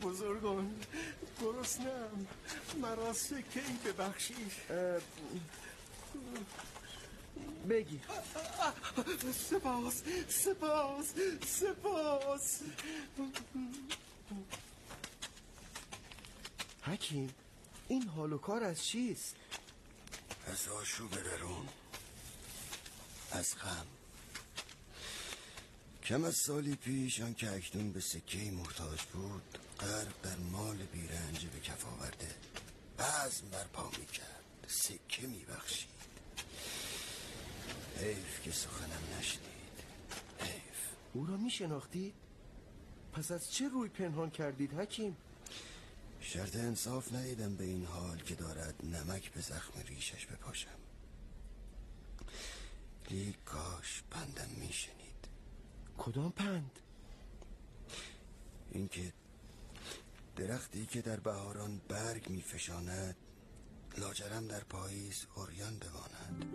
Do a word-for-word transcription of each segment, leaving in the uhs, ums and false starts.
بزرگان، گرسنه‌ام، مرا سکه ای ببخشید. بگیر. سپاس سپاس سپاس. حکیم، این حال و کار از چیست؟ از آشوب درون، از غم. کم از سالی پیش آن که اکنون به سکه محتاج بود، غرق در مال بیرنج به کف آورده بزم برپا می کرد، سکه می بخشید. حیف که سخنم نشنید، حیف. او را می شناختید؟ پس از چه روی پنهان کردید حکیم؟ شرط انصاف ندیدم به این حال که دارد نمک به زخم ریشش بپاشم. لیک کاش پندم می شنید. کدام پند؟ این که درختی که در بهاران برگ می فشاند، لاجرم در پاییز عریان بماند.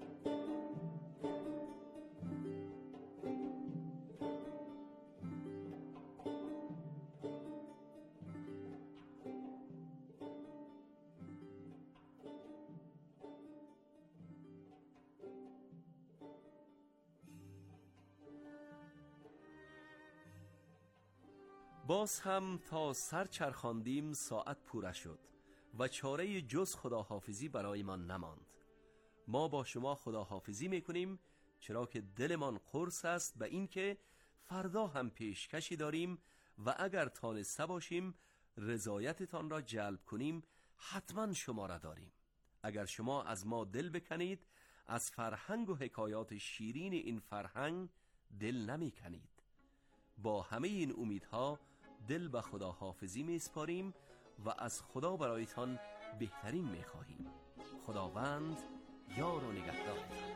باز هم تا سر چرخاندیم ساعت پوره شد و چاره جز خداحافظی برای ما نماند. ما با شما خداحافظی میکنیم، چرا که دلمان قرص است به این که فردا هم پیشکشی داریم و اگر تانسته باشیم رضایتتان را جلب کنیم حتما شما را داریم. اگر شما از ما دل بکنید، از فرهنگ و حکایات شیرین این فرهنگ دل نمی کنید. با همه این امیدها دل به خدا حافظی می سپاریم و از خدا برایتان بهترین می خواهیم. خداوند یار و نگهدارتان.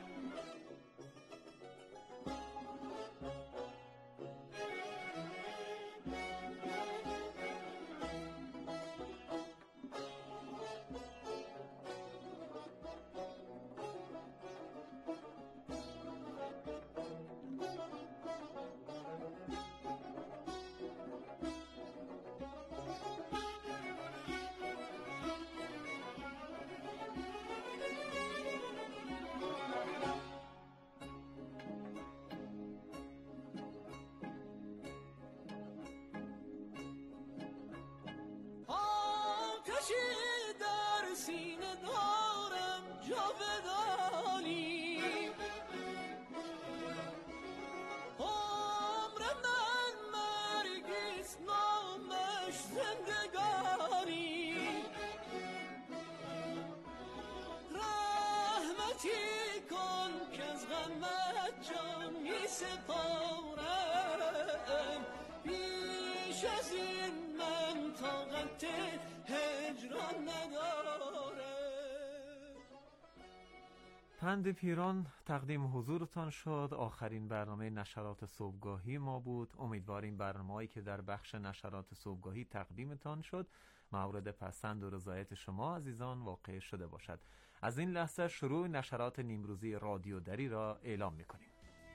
پند پیران تقدیم حضورتان شد. آخرین برنامه نشرات صبحگاهی ما بود. امیدواریم برنامه‌ای که در بخش نشرات صبحگاهی تقدیمتان شد مورد پسند و رضایت شما عزیزان واقع شده باشد. از این لحظه شروع نشرات نیمروزی رادیو دری را اعلام می‌کنیم.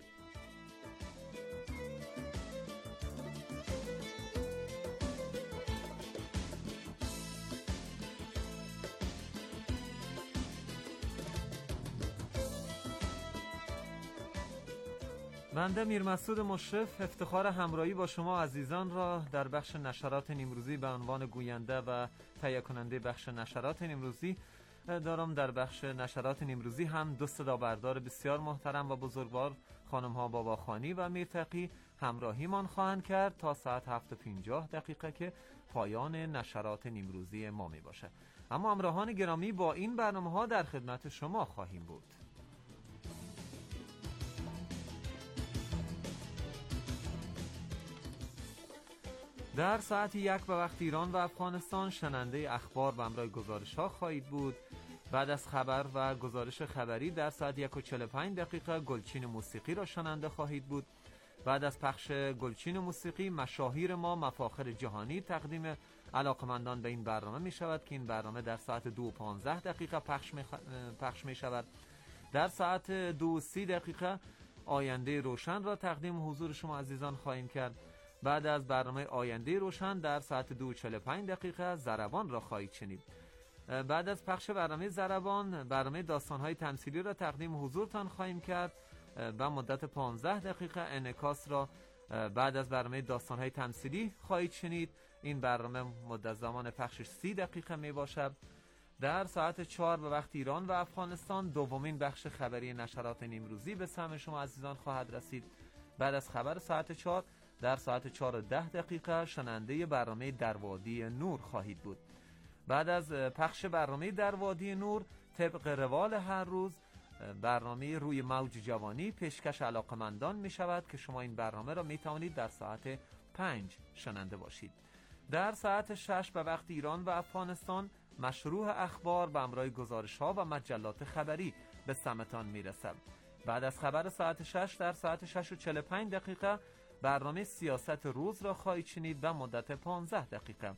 بنده میر مسعود مشرف افتخار همراهی با شما عزیزان را در بخش نشرات نیمروزی به عنوان گوینده و تهیه کننده بخش نشرات نیمروزی دارم. در بخش نشرات نیمروزی هم دو صدا بردار بسیار محترم و بزرگوار خانم ها باباخانی و میرتقی همراهیمان خواهند کرد تا ساعت هفت و پنجاه دقیقه که پایان نشرات نیمروزی ما می باشه. اما همراهان گرامی، با این برنامه ها در خدمت شما خواهیم بود. در ساعت یک به وقت ایران و افغانستان شنونده اخبار و همراه گزارش ها خواهید بود. بعد از خبر و گزارش خبری در ساعت یک و چهل و پنج دقیقه گلچین موسیقی را شنونده خواهید بود. بعد از پخش گلچین موسیقی مشاهیر ما مفاخر جهانی تقدیم علاقمندان به این برنامه می شود که این برنامه در ساعت دو و پانزده دقیقه پخش می, خ... پخش می شود. در ساعت دو و سی دقیقه آینده روشن را تقدیم حضور شما عزیزان خواهیم کرد بعد از برنامه آینده روشن در ساعت دو و چهل و پنج دقیقه ضربان را خواهید شنید. بعد از پخش برنامه ضربان، برنامه داستان‌های تمثیلی را تقدیم حضورتان خواهیم کرد و مدت پانزده دقیقه انعکاس را بعد از برنامه داستان‌های تمثیلی خواهید شنید. این برنامه مدت زمان پخشش سی دقیقه می باشد. در ساعت چهار به وقت ایران و افغانستان دومین بخش خبری نشرات نیمروزی به سمع شما عزیزان خواهد رسید. بعد از خبر ساعت چهار در ساعت چهار و ده دقیقه شنونده برنامه در وادی نور خواهید بود. بعد از پخش برنامه در وادی نور طبق روال هر روز برنامه روی موج جوانی پیشکش علاقمندان می شود که شما این برنامه را می توانید در ساعت پنج شنونده باشید. در ساعت شش به وقت ایران و افغانستان مشروع اخبار به همراه گزارش ها و مجلات خبری به سمعتان می رسد. بعد از خبر ساعت شش در ساعت شش و چهل و پنج دقیقه برنامه سیاست روز را خواهید شنید و مدت پانزده دقیقه.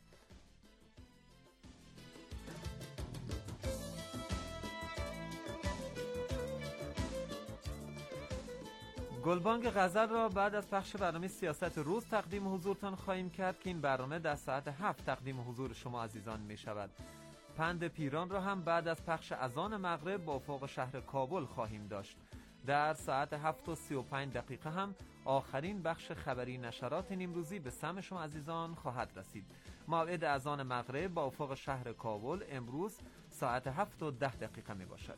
گلبانگ غزل را بعد از پخش برنامه سیاست روز تقدیم حضورتان خواهیم کرد که این برنامه در ساعت هفت تقدیم حضور شما عزیزان می شود. پند پیران را هم بعد از پخش اذان مغرب با افق شهر کابل خواهیم داشت. در ساعت هفت و سی و پنج دقیقه هم آخرین بخش خبری نشرات نیمروزی به سمع شما عزیزان خواهد رسید. موعد اذان مغرب با افق شهر کابل امروز ساعت هفت و ده دقیقه می باشد.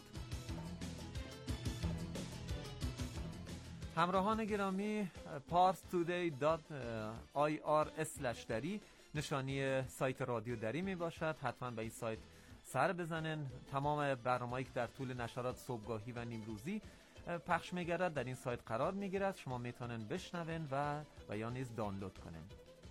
همراهان گرامی، پارس تودی دات آی آر اسلش دری نشانی سایت رادیو دری می باشد. حتما به این سایت سر بزنن. تمام برنامه‌ای که در طول نشرات صبحگاهی و نیمروزی پخش می‌گردد در این سایت قرار می‌گیرد. شما میتونن بشنون و و یا نیز دانلود کنن.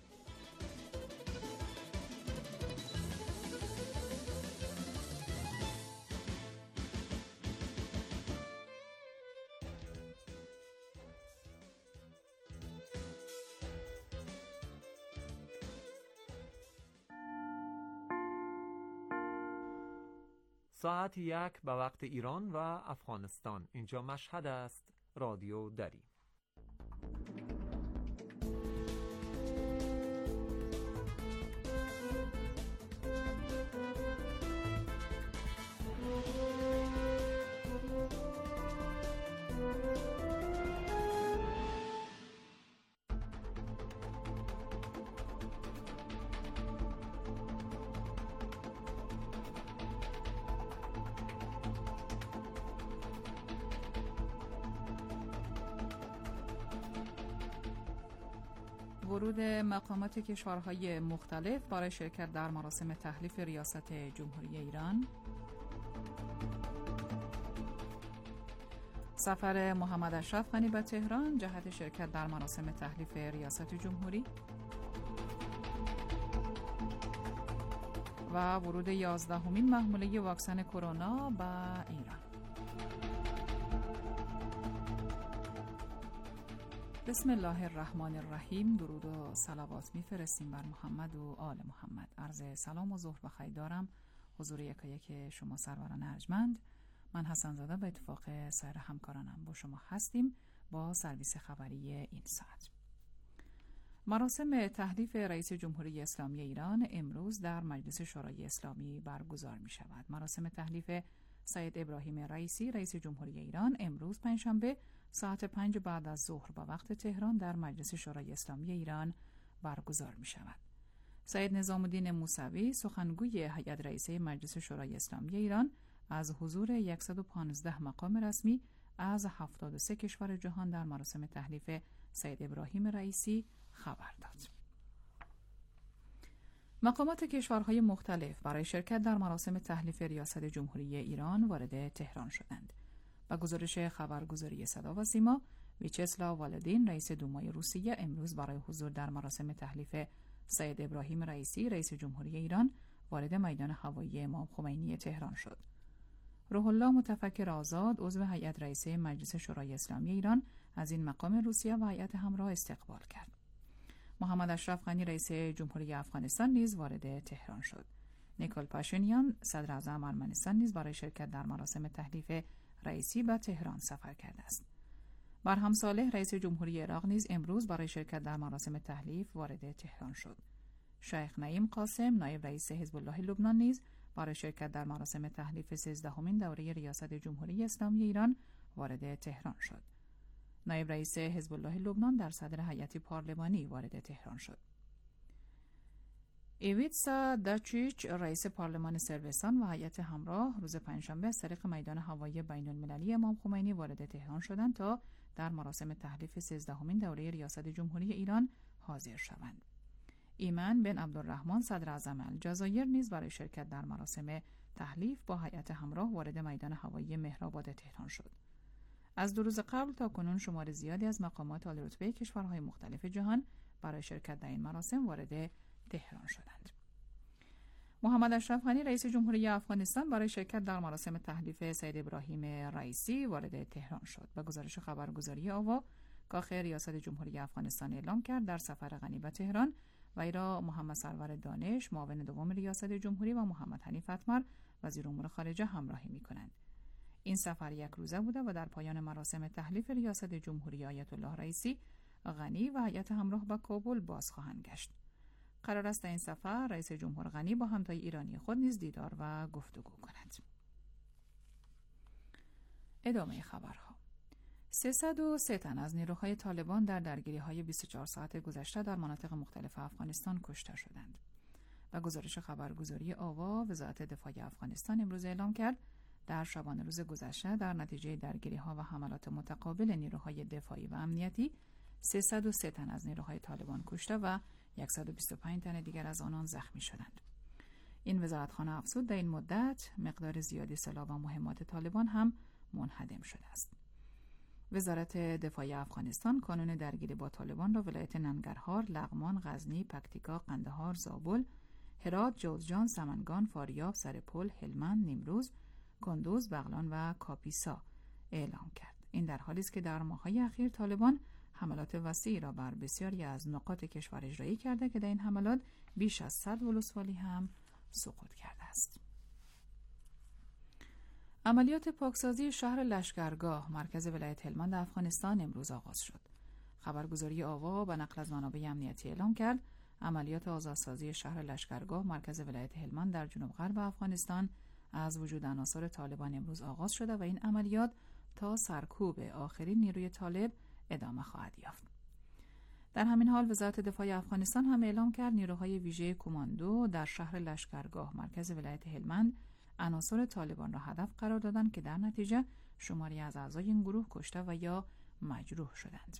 ساعت یک به وقت ایران و افغانستان. اینجا مشهد است. رادیو دری. ورود مقامات کشورهای مختلف برای شرکت در مراسم تحلیف ریاست جمهوری ایران، سفر محمد اشرف غنی به تهران جهت شرکت در مراسم تحلیف ریاست جمهوری و ورود یازدهمین محموله واکسن کرونا به ایران. بسم الله الرحمن الرحیم. درود و صلوات میفرستیم بر محمد و آل محمد. عرض سلام و ظهر بخیر دارم حضور یکایک شما سروران ارجمند. من حسن زاده به اتفاق سایر همکارانم با شما هستیم با سرویس خبری این ساعت. مراسم تحلیف رئیس جمهوری اسلامی ایران امروز در مجلس شورای اسلامی برگزار می شود. مراسم تحلیف سید ابراهیم رئیسی رئیس جمهوری ایران امروز پنجشنبه ساعت پنج بعد از ظهر با وقت تهران در مجلس شورای اسلامی ایران برگزار می شود. سید نظام الدین موسوی سخنگوی هیئت رئیسه مجلس شورای اسلامی ایران از حضور صد و پانزده مقام رسمی از هفتاد و سه کشور جهان در مراسم تحلیف سید ابراهیم رئیسی خبر داد. مقامات کشورهای مختلف برای شرکت در مراسم تحلیف ریاست جمهوری ایران وارد تهران شدند. با گزارش خبرگزاری صدا و سیما، ویچسلاو والدین رئیس دومای روسیه امروز برای حضور در مراسم تحلیف سید ابراهیم رئیسی رئیس جمهوری ایران وارد میدان هوایی امام خمینی تهران شد. روح الله متفکر آزاد عضو هیئت رئیسه مجلس شورای اسلامی ایران از این مقام روسیه و هیئت همراه استقبال کرد. محمد اشرف غنی رئیس جمهوری افغانستان نیز وارد تهران شد. نیکول پاشینیان صدر اعظم ارمنستان نیز برای شرکت در مراسم تحلیف رئیسی به تهران سفر کرده است. برهم صالح رئیس جمهوری عراق نیز امروز برای شرکت در مراسم تحلیف وارد تهران شد. شیخ نعیم قاسم نایب رئیس حزب الله لبنان نیز برای شرکت در مراسم تحلیف سیزدهمین دوره ریاست جمهوری اسلامی ایران وارد تهران شد. نایب رئیس حزب الله لبنان در صدر هیئت پارلمانی وارد تهران شد. ایویتسا داچیچ رئیس پارلمان صربستان و هیئت همراه روز پنجشنبه از طریق میدان هوایی بین‌المللی امام خمینی وارد تهران شدند تا در مراسم تحلیف سیزدهمین دوره ریاست جمهوری ایران حاضر شوند. ایمن بن عبدالرحمن صدر اعظم الجزایر نیز برای شرکت در مراسم تحلیف با هیئت همراه وارد میدان هوایی مهرآباد تهران شد. از دو روز قبل تا کنون شمار زیادی از مقامات عالی‌رتبه کشورهای مختلف جهان برای شرکت در این مراسم وارد تهران شدند. محمد اشرف غنی رئیس جمهوری افغانستان برای شرکت در مراسم تحلیف سید ابراهیم رئیسی وارد تهران شد. به گزارش خبرگزاری آوا، کاخ ریاست جمهوری افغانستان اعلام کرد در سفر غنی به تهران وی را محمد سرور دانش معاون دوم ریاست جمهوری و محمد حنیف اتمر وزیر امور خارجه همراهی می‌کنند. این سفر یک روزه بوده و در پایان مراسم تحلیف ریاست جمهوری آیت الله رئیسی، غنی و هیئت همراه به کابل باز خواهند گشت. قرار است در این سفر رئیس جمهور غنی با همتای ایرانی خود نیز دیدار و گفتگو کند. ادامه خبرها. سیصد و سه تن از نیروهای طالبان در درگیری‌های بیست و چهار ساعت گذشته در مناطق مختلف افغانستان کشته شدند. و گزارش خبرگزاری آوا، وزارت دفاع افغانستان امروز اعلام کرد در شبانه روز گذشته در نتیجه درگیری‌ها و حملات متقابل نیروهای دفاعی و امنیتی سیصد و سه تن از نیروهای طالبان کشته و صد و بیست و پنج تن دیگر از آنان زخمی شدند. این وزارتخانه افزود در این مدت مقدار زیادی سلاح و مهمات طالبان هم منهدم شده است. وزارت دفاع افغانستان کانون درگیری با طالبان را ولایت ننگرهار، لغمان، غزنی، پکتیکا، قندهار، زابل، هرات، جوزجان، سمنگان، فاریاب، سرپل، هلمند، نیمروز، کندوز، بغلان و کاپیسا اعلام کرد. این در حالی است که در ماه‌های اخیر طالبان حملات وسیعی را بر بسیاری از نقاط کشور اجرایی کرده که در این حملات بیش از صد ولسوالی هم سقوط کرده است. عملیات پاکسازی شهر لشکرگاه مرکز ولایت هلمند افغانستان امروز آغاز شد. خبرگزاری آوا به نقل از منابع امنیتی اعلام کرد عملیات آزادسازی شهر لشکرگاه مرکز ولایت هلمند در جنوب غرب افغانستان از وجود عناصر طالبان امروز آغاز شده و این عملیات تا سرکوب آخرین نیروی طالب ادامه خواهد یافت. در همین حال وزارت دفاع افغانستان هم اعلام کرد نیروهای ویژه کماندو در شهر لشکرگاه مرکز ولایت هلمند عناصر طالبان را هدف قرار دادند که در نتیجه شماری از اعضای این گروه کشته و یا مجروح شدند.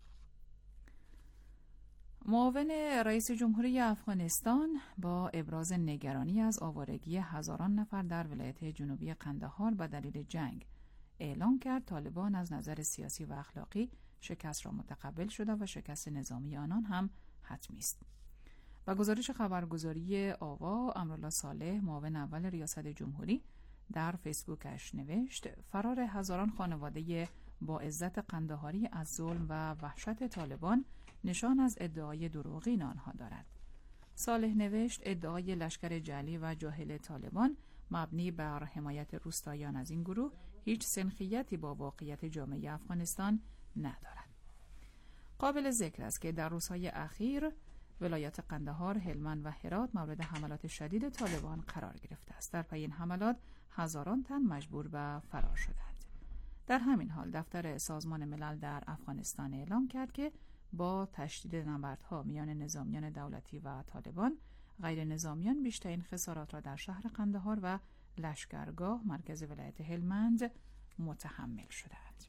معاون رئیس جمهوری افغانستان با ابراز نگرانی از آوارگی هزاران نفر در ولایت جنوبی قندهار به دلیل جنگ اعلام کرد طالبان از نظر سیاسی و اخلاقی شکست را متقبل شده و شکست نظامی آنان هم حتمی است. با گزارش خبرگزاری آوا، امرالله صالح معاون اول ریاست جمهوری در فیسبوکش نوشت فرار هزاران خانواده با عزت قندهاری از ظلم و وحشت طالبان نشان از ادعای دروغین آنها دارد. صالح نوشت ادعای لشکر جعلی و جاهل طالبان مبنی بر حمایت روستاییان از این گروه هیچ سنخیتی با واقعیت جامعه افغانستان ندارد. قابل ذکر است که در روزهای اخیر ولایات قندهار، هلمند و هرات مورد حملات شدید طالبان قرار گرفته است. در پی این حملات هزاران تن مجبور به فرار شدند. در همین حال دفتر سازمان ملل در افغانستان اعلام کرد که با تشدید نبردها میان نظامیان دولتی و طالبان، غیر نظامیان بیشترین خسارات را در شهر قندهار و لشکرگاه مرکز ولایت هلمند متحمل شدند.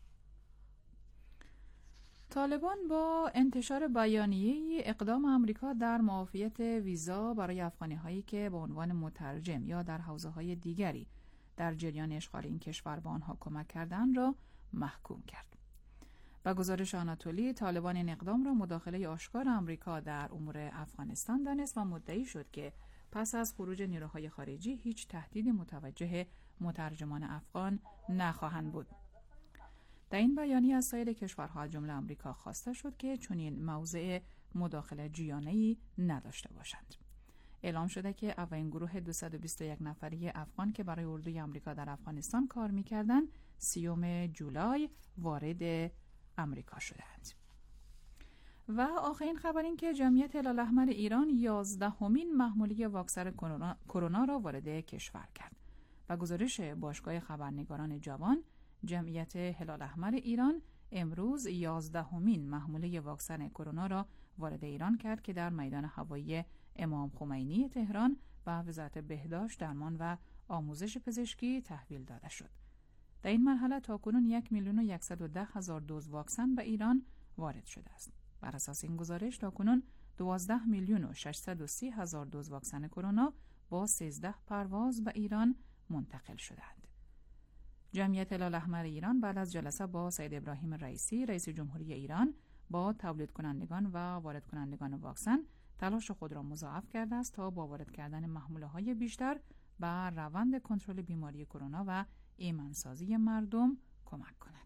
طالبان با انتشار بیانیه اقدام آمریکا در معافیت ویزا برای افغانی‌هایی که به عنوان مترجم یا در حوزه‌های دیگری در جریان اشغال این کشور به آنها کمک کردند را محکوم کرد. با گزارش آناتولی، طالبان این اقدام را مداخله آشکار آمریکا در امور افغانستان دانست و مدعی شد که پس از خروج نیروهای خارجی هیچ تهدیدی متوجه مترجمان افغان نخواهند بود. در این بیانیه از سایر کشورها از جمله آمریکا خواسته شد که چنین موضع مداخله جویانه‌ای نداشته باشند. اعلام شده که اولین گروه دویست و بیست و یک نفری افغان که برای اردوی آمریکا در افغانستان کار می‌کردند سیوم جولای وارد آمریکا شدند. و آخرین خبر این که جمعیت هلال احمر ایران یازدهمین محموله واکسن کرونا را وارد کشور کرد. و گزارش باشگاه خبرنگاران جوان، جمعیت هلال احمر ایران امروز یازدهمین محموله واکسن کرونا را وارد ایران کرد که در میدان هوایی امام خمینی تهران و وزارت بهداشت، درمان و آموزش پزشکی تحویل داده شد. در این مرحله تاکنون یک میلیون و صد و ده هزار دوز واکسن به ایران وارد شده است. بر اساس این گزارش تاکنون دوازده میلیون و ششصد و سی هزار دوز واکسن کرونا با سیزده پرواز به ایران منتقل شدند. جمعیت هلال احمر ایران بعد از جلسه با سید ابراهیم رئیسی رئیس جمهوری ایران با تولید کنندگان و وارد کنندگان واکسن تلاش خود را مضاعف کرده است تا با وارد کردن محموله‌های بیشتر بر روند کنترل بیماری کرونا و ایمنسازی مردم کمک کند.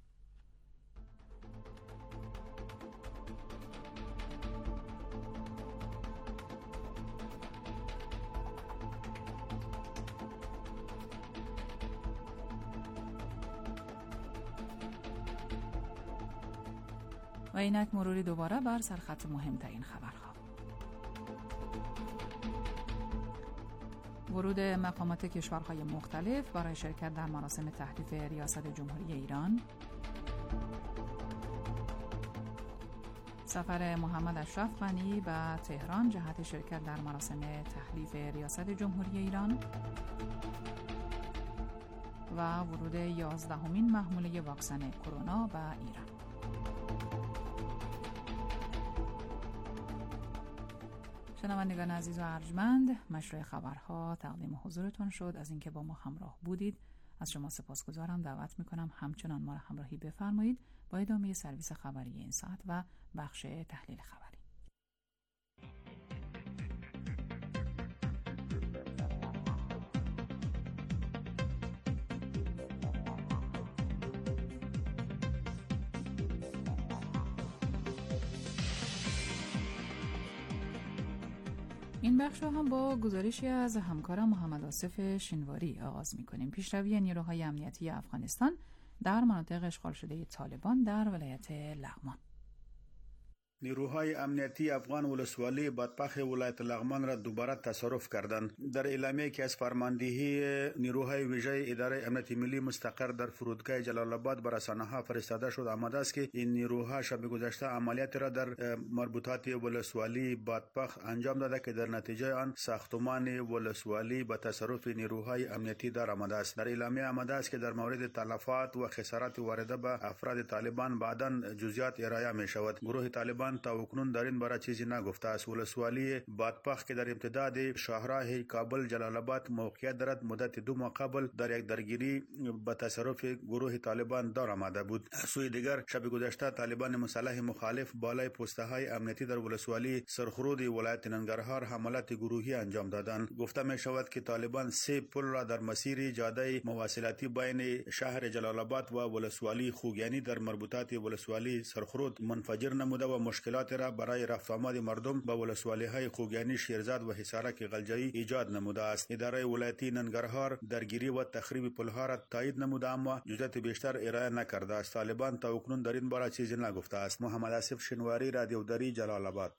و اینک مروری دوباره بر سرخط مهمترین خبرها. ورود مقامات کشورهای مختلف برای شرکت در مراسم تحریف ریاست جمهوری ایران. سفر محمد اشرف غنی به تهران جهت شرکت در مراسم تحلیف ریاست جمهوری ایران. و ورود یازدهمین محموله واکسن کرونا به ایران. شنوندگان عزیز و ارجمند، مشروع خبرها تقدیم حضورتون شد. از اینکه با ما همراه بودید از شما سپاسگزارم. دعوت میکنم همچنان ما را همراهی بفرمایید با ادامه سرویس خبری این ساعت و بخش تحلیل خبری. این بخش را هم با گزارشی از همکارم محمد آصف شینواری آغاز می‌کنیم. پیشروی نیروهای امنیتی افغانستان در مناطق اشغال شده طالبان در ولایت لغمان. نیروهای امنیتی افغان ولسوالی بدپخ ولایت لغمان را دوباره تصرف کردند. در اعلامیه‌ای که از فرماندهی نیروهای ویژه اداره امنیت ملی مستقر در فرودگاه جلال آباد بر رسانه‌ها فرستاده شد آمده است که این نیروها شب گذشته عملیات را در مربوطات ولسوالی بدپخ انجام داده که در نتیجه آن ساختمان ولسوالی به تصرف نیروهای امنیتی در آمده است. در اعلامیه آمده است که در مورد تلفات و خسارات وارده به افراد طالبان بعداً جزئیات ارائه می شود. گروه طالبان تا اکنون در این باره چیزی نگفته است. ولسوالی بدپخ که در امتداد شاهراه کابل جلال آباد موقعیت دارد مدت دو ماه قبل در یک درگیری به تصرف گروه طالبان در آمده بود. از سوی دیگر شب گذشته طالبان مسلح مخالف بالای پسته های امنیتی در ولسوالی سرخرود ولایت ننگرهار حملات گروهی انجام دادند. گفته می شود که طالبان سه پل را در مسیر جاده مواصلاتی بین شهر جلال آباد و ولسوالی خوگیانی در مربوطات ولسوالی سرخرود منفجر نموده و مشکلات را برای رفت آمد مردم به ولسوالی‌های خوگیانی، شیرزاد و حصارک غلجایی ایجاد نموده است. اداره ولایتی ننگرهار درگیری و تخریب پل‌ها را تایید نموده اما جزئیات بیشتر ارائه نکرده است. طالبان تا اکنون در این باره چیزی نگفته است. محمد آصف شینواری، رادیو دری، جلال آباد.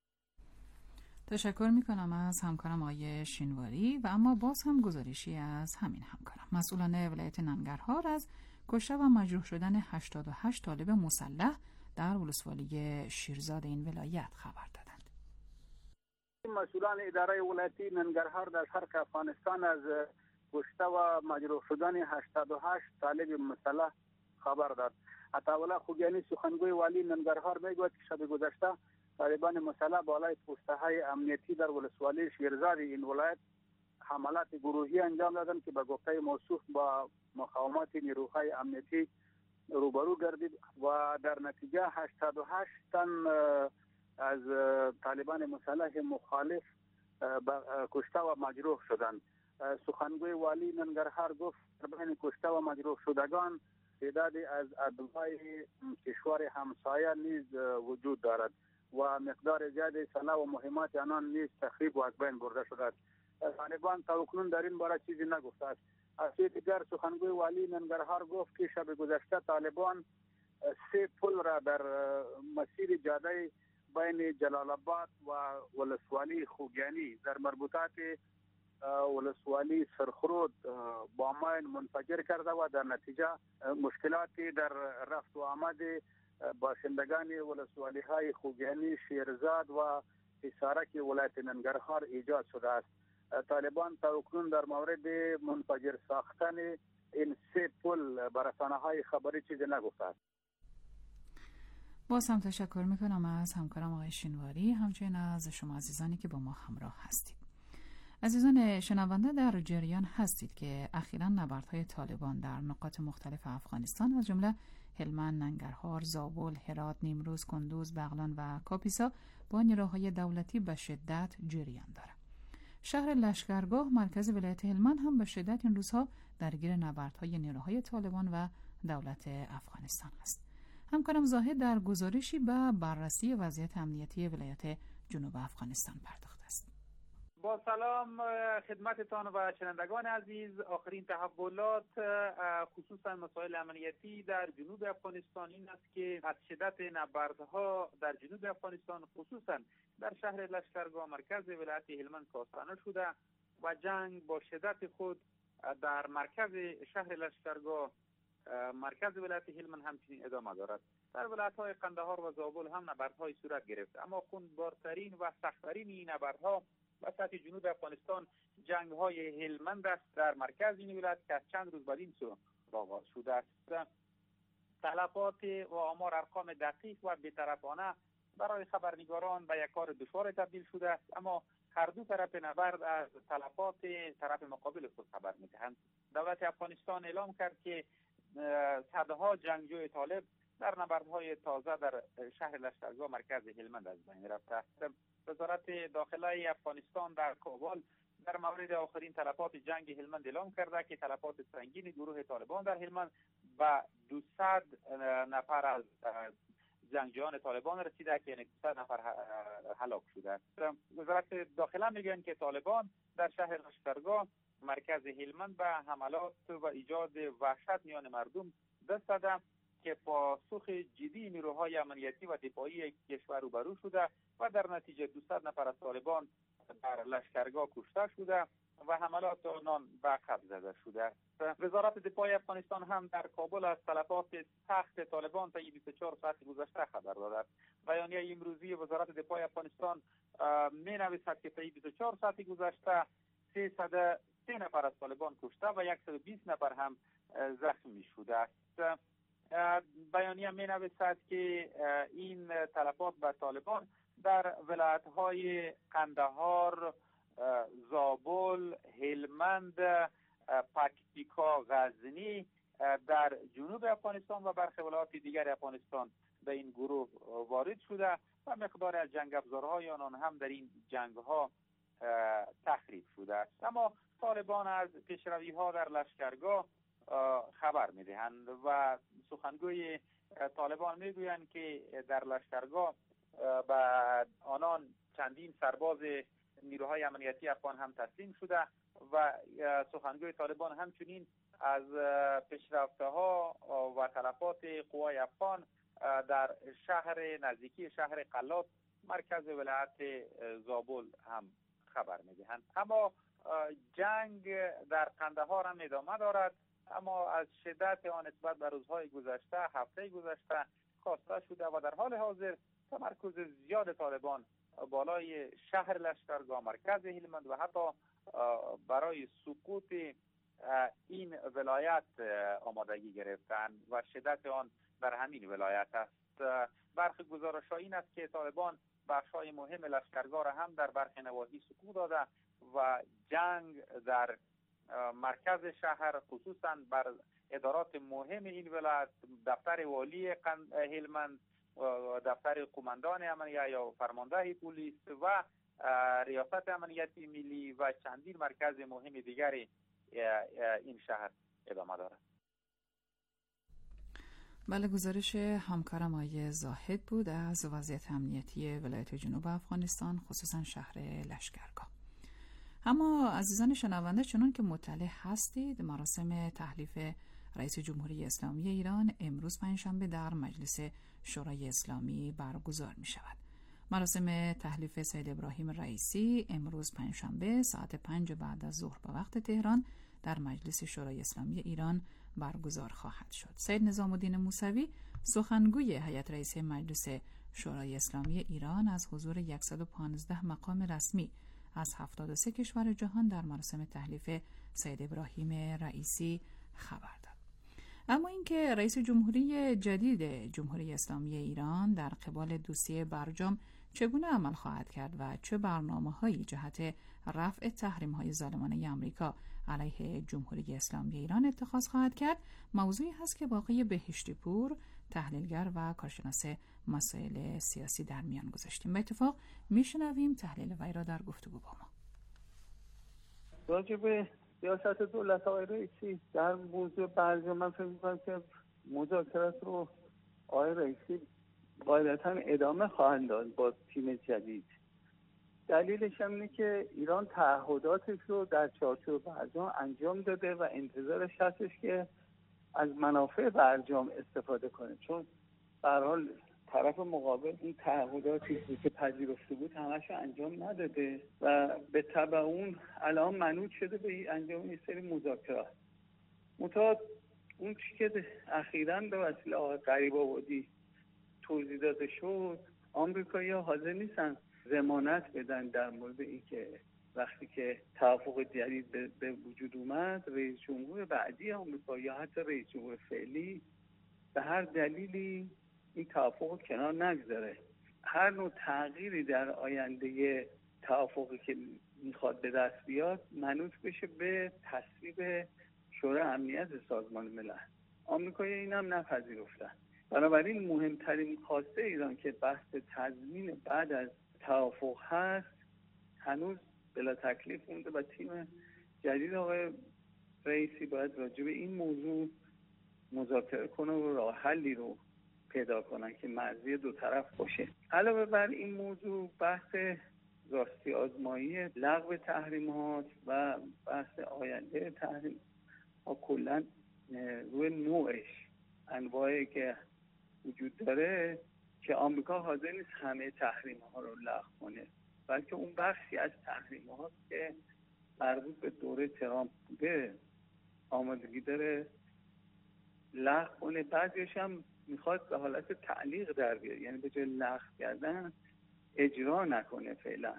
تشکر میکنم از همکارم آقای شینواری. و اما باز هم گزارشی از همین همکارم. مسئولان ولایت ننگرهار از کشته و مجروح شدن هشتاد و هشت طالب مسلح در ولسوالی شیرزاد این ولایت خبر دادند. مسئولان اداره ولایتی ننگرهار در شرق افغانستان از کشته و مجروح شدن هشتاد و هشت طالب مسلح خبر داد. عطاالله خوگیانی سخنگوی والی ننگرهار میگوید که شب گذشته طالبان مسلح بالای پسته های امنیتی در ولسوالی شیرزاد این ولایت حملات گروهی انجام دادند که به گفته موصوف با مقاومت نیروهای امنیتی روبرو گردید و در نتیجه هشتاد و هشت تن از طالبان مسلح مخالف کشته و مجروح شدند. سخنگوی والی ننگرهار گفت بین کشته و مجروح شدگان تعدادی از ادوای کشور همسایه نیز وجود دارد. و مقدار زیادی سلاح و مهمات آنان نیز تخریب و از بین برده شده است. طالبان تا اکنون در این باره چیزی نگفته است. از سوی دیگر سخنگوی والی ننگرهار گفت که شب گذشته طالبان سه پل را در مسیر جاده بین جلال آباد و ولسوالی خوگیانی در مربوطات ولسوالی سرخرود با ماین منفجر کرده و در نتیجه مشکلاتی در رفت و آمد باشندگان ولسوالی های خوگیانی، شیرزاد و حصارک ولایت ننگرهار ایجاد شده است. طالبان تا اکنون در مورد منفجر ساختن این سه پل بر رسانه‌های خبری چیزی نگفته است. باز هم تشکر میکنم از همکارم آقای شینواری، همچنین از شما عزیزانی که با ما همراه هستید. عزیزان شنونده، در جریان هستید که اخیراً نبردهای طالبان در نقاط مختلف افغانستان از جمله هلمند، ننگرهار، زابل، هرات، نیمروز، کندوز، بغلان و کاپیسا با نیروهای دولتی به شدت جریان دارد. شهر لشکرگاه مرکز ولایت هلمند هم به شدت این روزها درگیر نبردهای نیروهای طالبان و دولت افغانستان است. همکارم زاهد در گزارشی به بررسی وضعیت امنیتی ولایت جنوب افغانستان پرداخته است. با سلام خدمتتان و شنوندگان عزیز. آخرین تحولات خصوصا مسائل امنیتی در جنوب افغانستان این است که از شدت نبردها در جنوب افغانستان خصوصا در شهر لشکرگاه مرکز ولایت هلمند کاستانه شده و جنگ با شدت خود در مرکز شهر لشکرگاه مرکز ولایت هلمند همچنین ادامه دارد. در ولایت‌های قندهار و زابل هم نبردهای صورت گرفت، اما خونبارترین و سخت‌ترین این نبردها و سطح جنوب افغانستان جنگ‌های هلمند است در مرکز این ولایت که از چند روز بعد این سو آغاز شده است. تلفات و آمار ارقام دقیق و بی‌طرفانه برای خبرنگاران به یک کار دشوار تبدیل شده است، اما هر دو طرف نبرد از تلفات طرف مقابل خود خبر می‌دهند. دولت افغانستان اعلام کرد که صدها جنگجوی طالب در نبردهای تازه در شهر لشکرگاه مرکز هلمند از بین رفته است. وزارت داخله افغانستان در کابل در مورد آخرین تلفات جنگ هلمند اعلام کرده که تلفات سنگین گروه طالبان در هلمند و دویست نفر از جنگجویان طالبان رسیده که دویست نفر هلاک شده است. وزارت داخله میگن که طالبان در شهر لشکرگاه مرکز هلمند به حملات و ایجاد وحشت میان مردم دست داده که پاسخ جدی نیروهای امنیتی و دفاعی کشور روبرو شده و در نتیجه دویست نفر از طالبان در لشکرگاه کشته شده و حملات آنان به عقب زده شده است. وزارت دفاع افغانستان هم در کابل از تلفات سخت طالبان طی بیست و چهار ساعت گذشته خبر داده است. بیانیه امروزی وزارت دفاع افغانستان می نویسد که طی بیست و چهار ساعت گذشته سیصد و سه نفر از طالبان کشته و صد و بیست نفر هم زخمی شده است. بیانیه می نویسد که این تلفات به طالبان در ولایت‌های قندهار، زابل، هلمند، پکتیکا، غزنی در جنوب افغانستان و برخی ولایات دیگر افغانستان به این گروه وارد شده و مقدار از جنگ افزارهای آنان هم در این جنگ‌ها تخریب شده است. اما طالبان از پیشروی‌ها در لشکرگاه خبر می‌دهند و سخنگوی طالبان میگویند که در لشکرگاه به آنان چندین سرباز نیروهای امنیتی افغان هم تسلیم شده و سخنگوی طالبان همچنین از پیشرفته‌ها و تلفات قوای افغان در شهر نزدیکی شهر قلات مرکز ولایت زابل هم خبر می‌دهند. اما جنگ در قندهار هم ادامه دارد، اما از شدت آن نسبت به روزهای گذشته، هفته گذشته کاسته شده و در حال حاضر تمرکز زیاد طالبان بالای شهر لشکرگاه مرکز هلمند و حتی برای سقوط این ولایت آمادگی گرفتند و شدت آن در همین ولایت است. برخی گزارش‌ها این است که طالبان بخش‌های مهم لشکرگاه را هم در برخی نواحی سقوط داده و جنگ در مرکز شهر خصوصا بر ادارات مهم این ولایت، دفتر والی هلمند، دفتر قماندان امنیه یا فرمانده پلیس و ریاست امنیتی ملی و چندین مرکز مهم دیگری این شهر ادامه دارد. بله، گزارش همکارم آقای زاهد بود از وضعیت امنیتی ولایت جنوب افغانستان، خصوصا شهر لشکرگاه. اما عزیزان شنونده، چنان که مطلع هستید، مراسم تحلیف رئیس جمهوری اسلامی ایران امروز پنجشنبه در مجلس شورای اسلامی برگزار می شود. مراسم تحلیف سید ابراهیم رئیسی امروز پنجشنبه ساعت پنج بعد از ظهر به وقت تهران در مجلس شورای اسلامی ایران برگزار خواهد شد. سید نظام الدین موسوی سخنگوی هیئت رئیسه مجلس شورای اسلامی ایران از حضور صد و پانزده مقام رسمی از هفتاد و سه کشور جهان در مراسم تحلیف سید ابراهیم رئیسی خبر داد. اما اینکه رئیس جمهوری جدید جمهوری اسلامی ایران در قبال دوسیه برجام چگونه عمل خواهد کرد و چه برنامه‌هایی جهت رفع تحریم‌های ظالمانه آمریکا علیه جمهوری اسلامی ایران اتخاذ خواهد کرد، موضوعی هست که با آقای بهشتی پور، تحلیلگر و کارشناس مسائل سیاسی در میان گذاشتیم. به اتفاق میشنویم تحلیل وی را در گفتگو با ما. راجع به سیاست دولت آقای رئیسی در موضوع برجام، من فکر می‌کنم که مذاکرات رو آقای رئیسی قاعدتاً ادامه خواهند داد با تیم جدید. دلیلش هم اینه که ایران تعهداتش رو در چارچوب برجام انجام داده و انتظارش هستش که از منافع برجام استفاده کنه، چون به هر حال طرف مقابل این تعهداتی که پذیرفته بود همش انجام نداده و به تبع اون الان منوط شده به انجام این سری مذاکرات. منتها اون چی که اخیراً به وسیله آقای غریب‌آبادی توضیح داده شد، آمریکایی‌ها حاضر نیستن ضمانت بدن در مورد اینکه وقتی که توافق جدید به, به وجود اومد، رئیس جمهور بعدی آمریکا یا حتی رئیس جمهور فعلی به هر دلیلی این توافق کنار نگذاره. هر نوع تغییری در آینده توافقی که میخواد به دست بیاد منوط بشه به تصویب شورای امنیت سازمان ملل. آمریکایی این هم نپذیرفتن. بنابراین مهمترین خواسته ایران که بحث تضمین بعد از توافق هست هنوز بلا تکلیف مونده و تیم جدید آقای رئیسی باید راجع به این موضوع مذاکره کنه و راه حلی رو پیدا کنن که مرضی دو طرف باشه. علاوه بر این موضوع بحث راستی آزمایی لغو تحریمات و بحث آینده تحریم ها کلا روی نوعش انواعی که وجود داره که آمریکا حاضر نیست همه تحریم ها رو لغو کنه، بلکه اون بخشی از تحریم ها که مربوط به دوره ترامپ بوده آمادگی داره لغو کنه. بعضیش هم میخواد به حالت تعلیق در بیاره، یعنی به جای لغو کردن اجرا نکنه فعلا،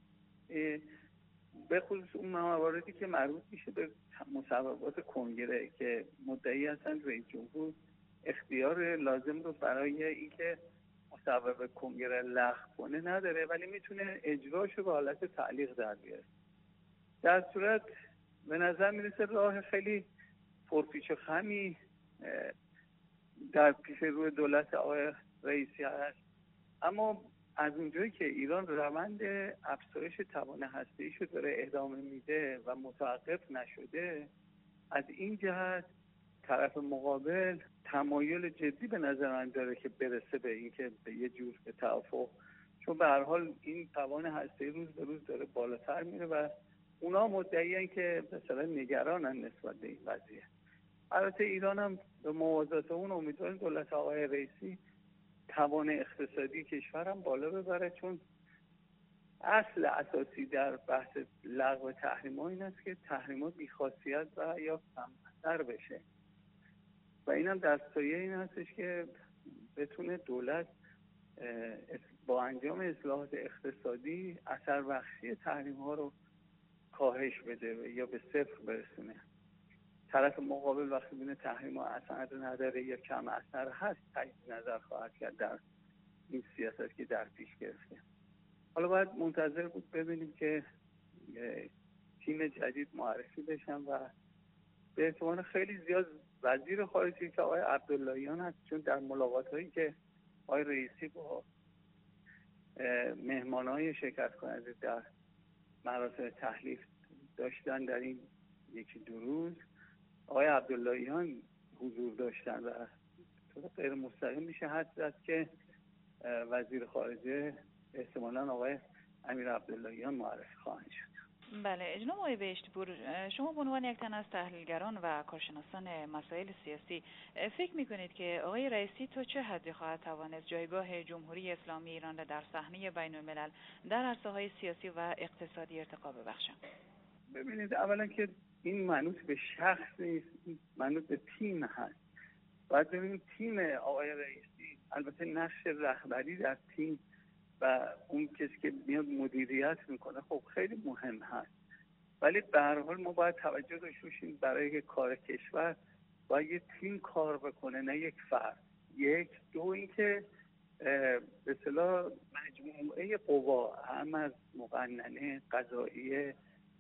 به خصوص اون مواردی که مربوط میشه به مصوبات کنگره که مدعی هستن رئیس جمهور اختیار لازم رو برای اینکه مصوبه کنگره لغو کنه نداره، ولی میتونه اجراشو به حالت تعلیق در بیاره. در صورت به نظر میرسه راه خیلی پرپیچ و خمی در پیش روی دولت آقای رئیسی هست، اما از اونجایی که ایران روند افزایش توان هسته‌ایشو داره ادامه میده و متوقف نشده، از این جهت طرف مقابل تمایل جدی به نظر من داره که برسه به این که به یه جور به توافق، چون به هر حال این توان هسته‌ای روز به روز داره بالاتر میره و اونا مدعیان که مثلا نگرانن نسبت به این قضیه. البته ایران هم به موازات اون امیدواریم دولت آقای رئیسی توان اقتصادی کشورم بالا ببره، چون اصل اساسی در بحث لغو تحریم‌ها این است که تحریمات بی‌خاصیت و یا کم‌اثر بشه و اینم دستایه این هستش که بتونه دولت با انجام اصلاحات اقتصادی اثر بخشی تحریم‌ها رو کاهش بده یا به صفر برسونه. طرف مقابل وقتی بینه تحریم ها اثر نداره یا کم اثر هست تجدید نظر خواهد کرد در این سیاست که در پیش گرفته. حالا باید منتظر بود ببینیم که تیم جدید معرفی بشن و به احتمال خیلی زیاد وزیر خارجه که آقای عبداللهیان هست، چون در ملاقات هایی که آقای رئیسی با مهمان های شرکت کننده در مراسم تحلیف داشتن در این یکی دو روز، آقای عبداللهیان حضور داشتن و طور غیر مستقیم میشه حد زد که وزیر خارجه احتمالاً آقای امیر عبداللهیان معرفی خواهند شد. بله جناب آقای بهشتی‌پور، شما به عنوان یک تن از تحلیلگران و کارشناسان مسائل سیاسی فکر میکنید که آقای رئیسی تا چه حدی خواهد توانست جایگاه جمهوری اسلامی ایران را در صحنه بین الملل در عرصه‌های سیاسی و اقتصادی ارتقا ببخشد؟ ببینید، اولا که این منوط به شخص نیست، منوط به تیم هست. باید ببینید تیم آقای رئیسی، البته نقش رهبری در تیم و اون کسی که میاد مدیریت میکنه خب خیلی مهم هست، ولی به هر حال ما باید توجه داشته باشیم برای کار کشور باید یک تیم کار بکنه، نه یک فرد. یک دو اینکه به اصطلاح مجموعه قوا، هم از مقننه، قضاییه،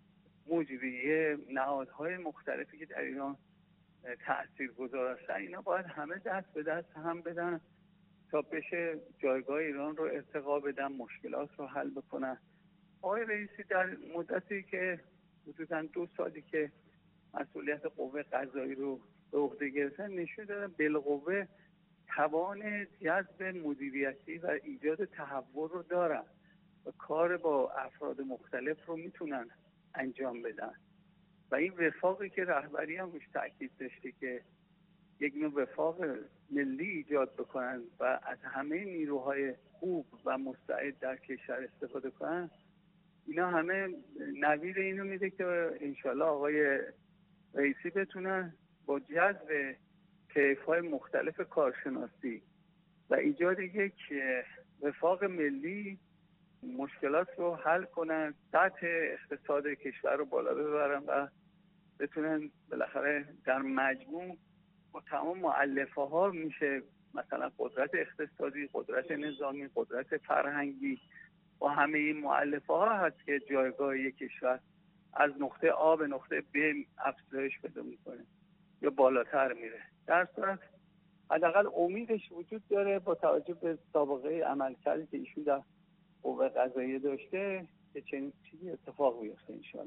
مجریه، نهادهای مختلفی که در ایران تاثیرگذار هستن، اینا باید همه دست به دست هم بدن تا بشه جایگاه ایران رو ارتقا بدن، مشکلات رو حل بکنن. آقای رئیسی در مدتی که حدوداً دو سالی که مسئولیت قوه قضایی رو به عهده گرفتن نشون دادن بالقوه توان جذب مدیریتی و ایجاد تحول رو دارن و کار با افراد مختلف رو میتونن انجام بدن و این وفاقی که رهبری هم روش تاکید داشته که یک نوع وفاق ملی ایجاد بکنن و از همه نیروهای خوب و مستعد در کشور استفاده کنن، اینا همه نوید اینو میده که انشالله آقای رئیسی بتونن با جذب طیف‌های مختلف کارشناسی و ایجاد یک وفاق ملی مشکلات رو حل کنن، سطح اقتصاد کشور رو بالا ببرن و بتونن بالاخره در مجموع با تمام مؤلفه ها میشه مثلا قدرت اقتصادی، قدرت نظامی، قدرت فرهنگی، با همه این مؤلفه ها هست که جایگاه یک کشور از نقطه آ به نقطه ب افزایش پیدا میکنه یا بالاتر میره. در صورت حداقل امیدش وجود داره با توجه به سابقه عملکردی که ایشون در قوه قضاییه داشته که چنین چیزی اتفاق بیفته انشاءالله.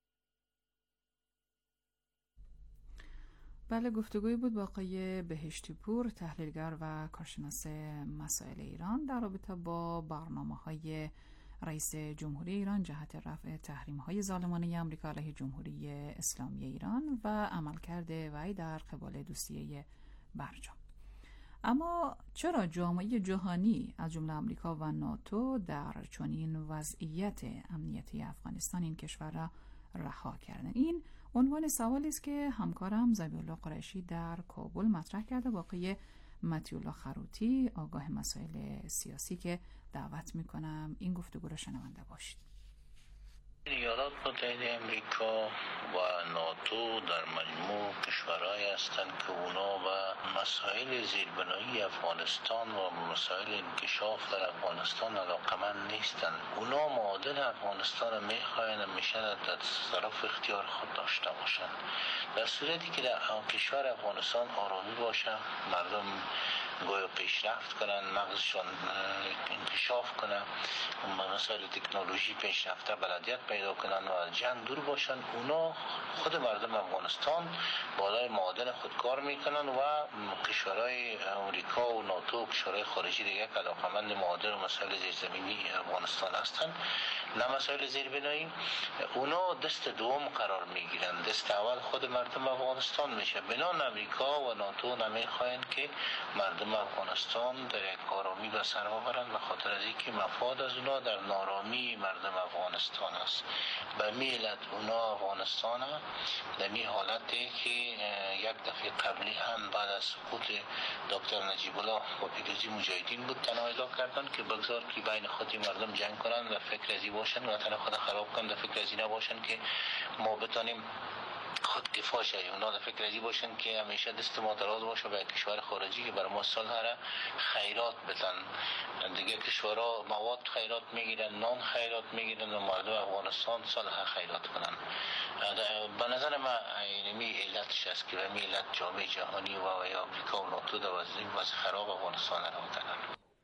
بله، گفتگوی بود با آقای بهشتی‌پور، تحلیلگر و کارشناس مسائل ایران در رابطه با برنامه‌های رئیس جمهوری ایران جهت رفع تحریم‌های ظالمانه آمریکا علیه جمهوری اسلامی ایران و عملکرد وی در قبال دوسیه برجام. اما چرا جامعه جهانی از جمله آمریکا و ناتو در چنین وضعیت امنیتی افغانستان این کشور را رها کردن؟ این عنوان سوالی است که همکارم ذبیح‌الله قریشی در کابل مطرح کرده با آقای مطیع الله خروتی، آگاه مسائل سیاسی، که دعوت میکنم این گفتگو را شنونده باشید. ایالات متحده امریکا و ناتو در مجموع کشورهایی هستند که اونا و مسائل زیربنایی افغانستان و مسائل انکشاف در افغانستان علاقمند نیستند. اونا معادل افغانستان میخواهند میشن در طرف اختیار خود داشته باشند. در صورتی که در کشور افغانستان آرامی باشه، مردم گویا پیشرفت کنن، مغزشان انکشاف کنن، مسائل تکنولوژی پیشرفته بلدیت پیدا کنن و از جنگ دور باشن، اونا خود مردم افغانستان بالای معادن خود کار میکنن و کشورهای امریکا و ناتو و کشورهای خارجی دیگه که علاقمند معادن و مسائل زیرزمینی افغانستان هستن، نه مسائل زیربنایی، اونا دست دوم قرار میگیرن. دست اول خود مردم افغانستان میشه. بنان امریکا و ناتو نمیخواین که مردم افغانستان در یک آرامی به سر ببرند، به خاطر از اینکه مفاد از اونا در نارامی مردم افغانستان است. به میلت اونا افغانستان در می حالتی که یک دفعه قبلی هم بعد از سقوط دکتر نجیب الله و پیروزی مجاهدین بود تنها اعلام کردن که بگذار که بین خود مردم جنگ کنن و فکر ازی باشن و تنها خود خراب کنن، در فکر ازی نباشن که ما بتانیم خود کفا شویم. اونا در فکر ازی باشن که همیشه دست ما دراز باشه به کشور خارجی که برای ما صلح خیرات بدن. دیگه کشورها مواد خیرات میگیرن، نان خیرات میگیرن و مردم افغانستان صلح خیرات کنن. به نظر من اینمی علتش است که به علت جامعه جهانی و آمریکا و ناتو در وضع خراب افغانستان را کردن.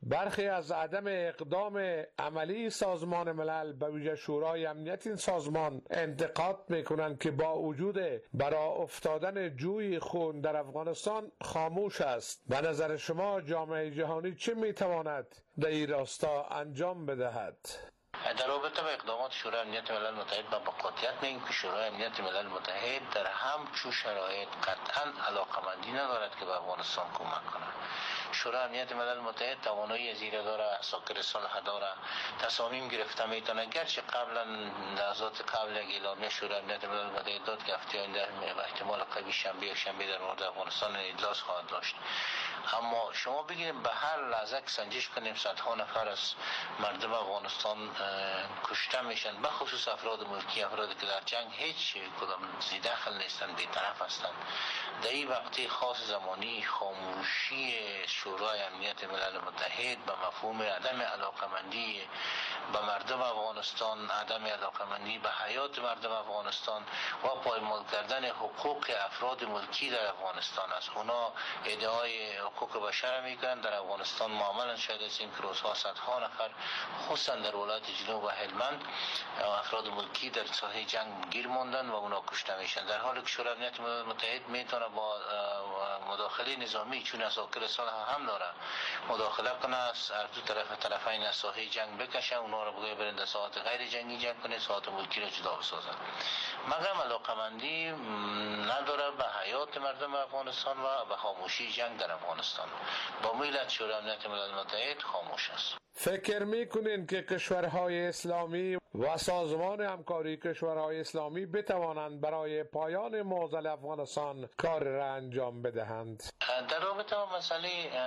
برخی از عدم اقدام عملی سازمان ملل به ویژه شورای امنیت این سازمان انتقاد میکنند که با وجود برای افتادن جوی خون در افغانستان خاموش است. به نظر شما جامعه جهانی چه میتواند در این راستا انجام بدهد؟ در رابطه با اقدامات شورای امنیت ملل متحد با قاطعیت میگیم که شورای امنیت ملل متحد در همچون شرایط قطعا علاقمندی ندارد که به افغانستان کمک کند. شورای امنیت ملل متحد توانایی زیر داره، اساکر صلح داره، تصامیم گرفته میتونه. گرچه قبلا لحظات قبل اعلامیه شورای امنیت ملل متحد داد که هفته آینده به احتمال قوی شنبه یک شنبه در مورد افغانستان اجلاس خواهد داشت، اما شما بگیریم به هر لحظه که سنجش کنیم صدها نفر از مردم افغانستان کشته میشن، به خصوص افراد ملکی، افرادی که در جنگ هیچ کدام دخل نیستن، بی‌طرف هستند. در این وقتی خاص زمانی خاموشی شورای امنیت ملل متحد به مفهوم عدم علاقمندی به مردم افغانستان، عدم علاقمندی به حیات مردم افغانستان و پایمال کردن حقوق افراد ملکی در افغانستان است. اونا ادعای حقوق بشر میکنن. در افغانستان معاملا شاید هستیم که روزها صدها نفر خصوصا در ولایت جنوب و هلمند افراد ملکی در ساحه جنگ گیر ماندن و اونا کشته میشن، در حالی که شورای امنیت ملل متحد میتونه با مداخله نظامی چون اساکر صلح هم داره مداخله کنه، از دو طرف طرفین از ساحه جنگ بکشه، اونا رو بگه برند ساعت غیر جنگی جنگ کنه، ساعت ملکی رو جدا بسازن. مگر علاقمندی نداره به حیات مردم افغانستان و به خاموشی جنگ در افغانستان. با میلت شورای امنیت ملل متحد خاموش است. فکر میکنین که کشورهای اسلامی و سازمان همکاری کشورهای اسلامی بتوانند برای پایان معضل افغانستان کار را انجام بدهند؟ در رابطه با مسئله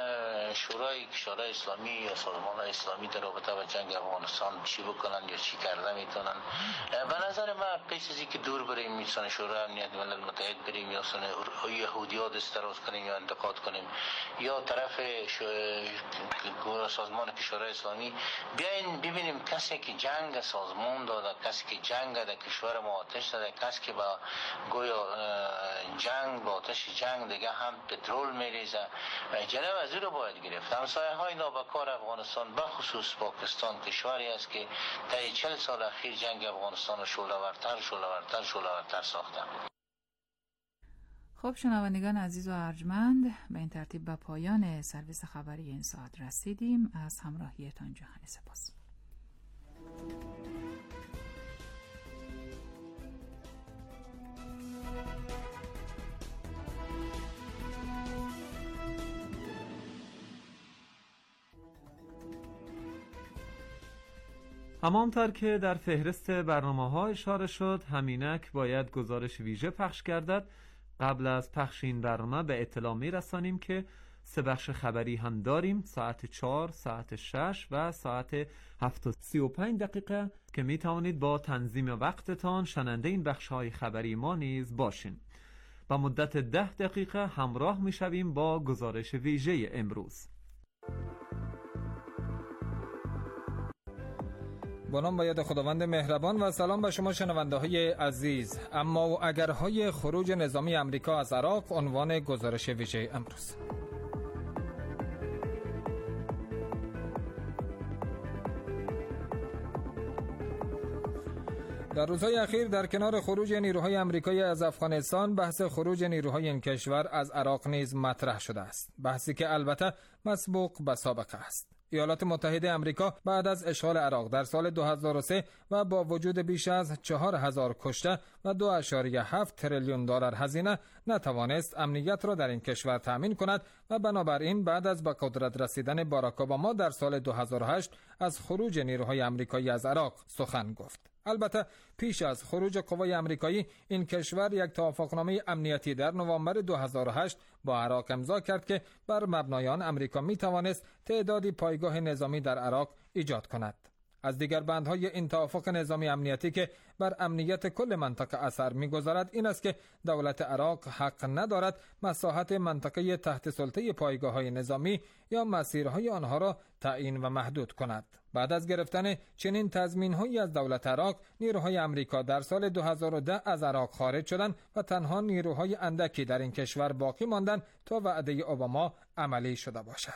شورای کشورهای اسلامی یا سازمان اسلامی در رابطه با جنگ افغانستان چی بکنن یا چی کرده میتونن، به نظر من پیش از اینکه دور بریم میتونه شورای امنیت ملل متحد بریم یا سن یهودی‌ها دست دراز کنیم یا انتقاد کنیم یا طرف سازمان کشورهای اسلامی بیاین ببینیم کسی که جنگ سازمان داده، کسی که جنگ در کشور ما آتش داده، کسی که با گویا جنگ با آتش جنگ دیگه هم پترول میریزه، جلو از رو باید گرفت. همسایه های نابکار افغانستان به خصوص پاکستان کشوری است که طی چهل سال اخیر جنگ افغانستان رو شعله‌ورتر شعله‌ورتر شعله‌ورتر ساخته. خب شنوندگان عزیز و ارجمند، به این ترتیب به پایان سرویس خبری این ساعت رسیدیم. از همراهیتان جهانی سپاس. همانطور که در فهرست برنامه‌ها اشاره شد، همینک باید گزارش ویژه پخش گردد. قبل از پخش این برنامه به اطلاع می رسانیم که سه بخش خبری هم داریم، ساعت چهار، ساعت شش و ساعت هفت و سی و پنج دقیقه که می توانید با تنظیم وقتتان شنونده این بخش های خبری ما نیز باشین. با مدت ده دقیقه همراه می شویم با گزارش ویژه امروز. با نام و یاد خداوند مهربان و سلام به شما شنونده های عزیز. اما و اگرهای خروج نظامی امریکا از عراق عنوان گزارش ویژه امروز. در روزهای اخیر در کنار خروج نیروهای امریکایی از افغانستان، بحث خروج نیروهای این کشور از عراق نیز مطرح شده است. بحثی که البته مسبوق به سابقه است. ایالات متحده آمریکا بعد از اشغال عراق در سال دو هزار و سه و با وجود بیش از چهار هزار کشته و دو اشاریه هفت تریلیون دلار هزینه نتوانست امنیت را در این کشور تأمین کند و بنابراین بعد از به قدرت رسیدن باراک اوباما در سال دو هزار و هشت از خروج نیروهای آمریکایی از عراق سخن گفت. البته پیش از خروج قوای آمریکایی این کشور یک توافقنامه امنیتی در نوامبر دو هزار و هشت با عراق امضا کرد که بر مبنای آن آمریکا می توانست تعدادی پایگاه نظامی در عراق ایجاد کند. از دیگر بندهای این توافق نظامی امنیتی که بر امنیت کل منطقه اثر می‌گذارد این است که دولت عراق حق ندارد مساحت منطقه تحت سلطه پایگاه‌های نظامی یا مسیرهای آنها را تعیین و محدود کند. بعد از گرفتن چنین تضمین‌هایی از دولت عراق، نیروهای آمریکا در سال دو هزار و ده از عراق خارج شدند و تنها نیروهای اندکی در این کشور باقی ماندند تا وعده اوباما عملی شده باشد.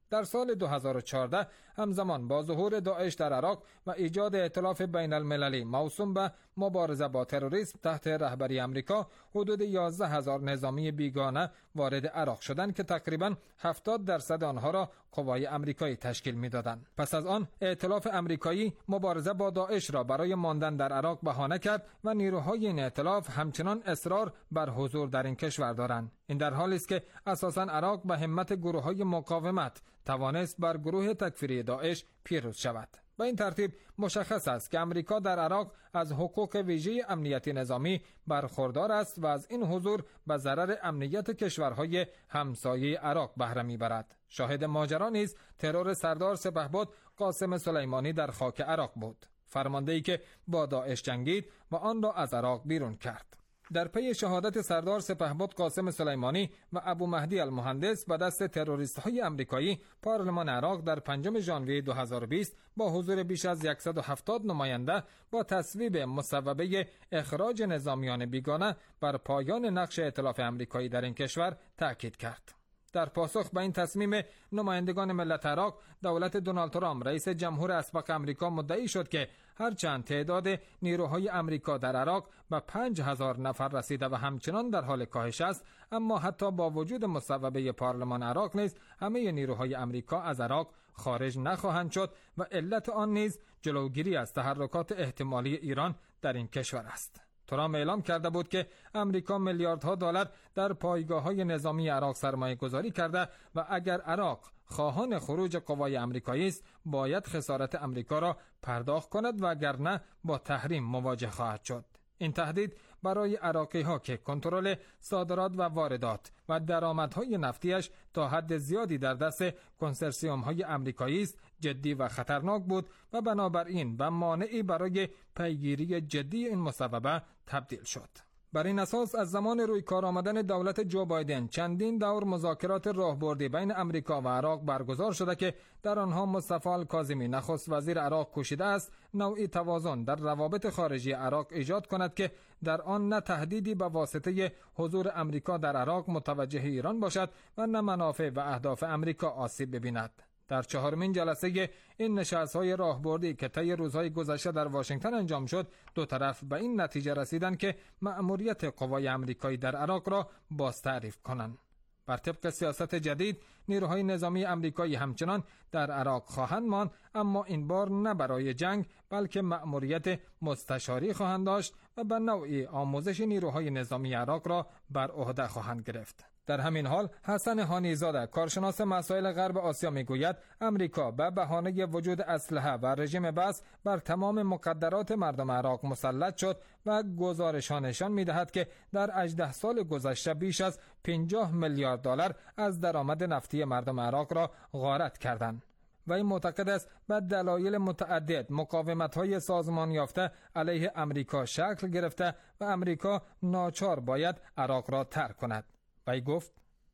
در سال دو هزار و چهارده همزمان با ظهور داعش در عراق و ایجاد ائتلاف بین المللی موسوم به مبارزه با تروریسم تحت رهبری آمریکا، حدود یازده هزار نظامی بیگانه وارد عراق شدند که تقریباً هفتاد درصد آنها را قوای آمریکایی تشکیل می‌دادند. پس از آن ائتلاف آمریکایی مبارزه با داعش را برای ماندن در عراق بهانه کرد و نیروهای این ائتلاف همچنان اصرار بر حضور در این کشور دارند. این در حالی است که اساساً عراق به همت گروه‌های مقاومت توانست بر گروه تکفیری داعش پیروز شود. با این ترتیب مشخص است که امریکا در عراق از حقوق ویژه امنیتی نظامی برخوردار است و از این حضور به ضرر امنیت کشورهای همسایه عراق بهره میبرد. شاهد ماجرا نیز ترور سردار سپهبد قاسم سلیمانی در خاک عراق بود، فرمانده‌ای که با داعش جنگید و آن را از عراق بیرون کرد. در پی شهادت سردار سپهبد قاسم سلیمانی و ابو مهدی المهندس به دست تروریست‌های آمریکایی، پارلمان عراق در پنجم ژانویه دو هزار و بیست با حضور بیش از صد و هفتاد نماینده با تصویب مصوبه اخراج نظامیان بیگانه بر پایان نقش ائتلاف آمریکایی در این کشور تأکید کرد. در پاسخ به این تصمیم نمایندگان ملت عراق، دولت دونالد ترامپ رئیس جمهور اسبق آمریکا مدعی شد که هرچند تعداد نیروهای آمریکا در عراق به پنج هزار نفر رسیده و همچنان در حال کاهش است، اما حتی با وجود مصوبه پارلمان عراق نیز همه نیروهای آمریکا از عراق خارج نخواهند شد و علت آن نیز جلوگیری از تحرکات احتمالی ایران در این کشور است. ترامپ اعلام کرده بود که امریکا میلیاردها دلار در پایگاه‌های نظامی عراق سرمایه گذاری کرده و اگر عراق خواهان خروج قوای آمریکایی است، باید خسارت آمریکا را پرداخت کند و اگر نه با تحریم مواجه خواهد شد. این تهدید برای عراقی‌ها که کنترل صادرات و واردات و درآمدهای نفتیش تا حد زیادی در دست کنسرسیوم‌های آمریکایی است، جدی و خطرناک بود و بنابراین به مانعی برای پیگیری جدی این مصوبه تبدیل شد. بر این اساس از زمان روی کار آمدن دولت جو بایدن چندین دور مذاکرات راهبردی بین آمریکا و عراق برگزار شده که در آنها مصطفی الکاظمی نخست وزیر عراق کوشیده است نوعی توازن در روابط خارجی عراق ایجاد کند که در آن نه تهدیدی به واسطه حضور آمریکا در عراق متوجه ایران باشد و نه منافع و اهداف آمریکا آسیب ببیند. در چهارمین جلسه این نشست‌های راهبردی که طی روزهای گذشته در واشنگتن انجام شد، دو طرف به این نتیجه رسیدند که مأموریت قوای آمریکایی در عراق را بازتعریف کنند. بر طبق سیاست جدید، نیروهای نظامی آمریکایی همچنان در عراق خواهند ماند، اما این بار نه برای جنگ بلکه مأموریت مستشاری خواهند داشت و به نوعی آموزش نیروهای نظامی عراق را بر عهده خواهند گرفت. در همین حال حسن هانیزاده، کارشناس مسائل غرب آسیا، میگوید امریکا به بهانه وجود اسلحه و رژیم بس بر تمام مقدرات مردم عراق مسلط شد و گزارش‌ها نشان می‌دهد که در هجده سال گذشته بیش از پنجاه میلیارد دلار از درآمد نفتی مردم عراق را غارت کردند. و این معتقد است به دلایل متعدد مقاومت‌های سازمان یافته علیه امریکا شکل گرفته و امریکا ناچار باید عراق را ترک کند. وی گفت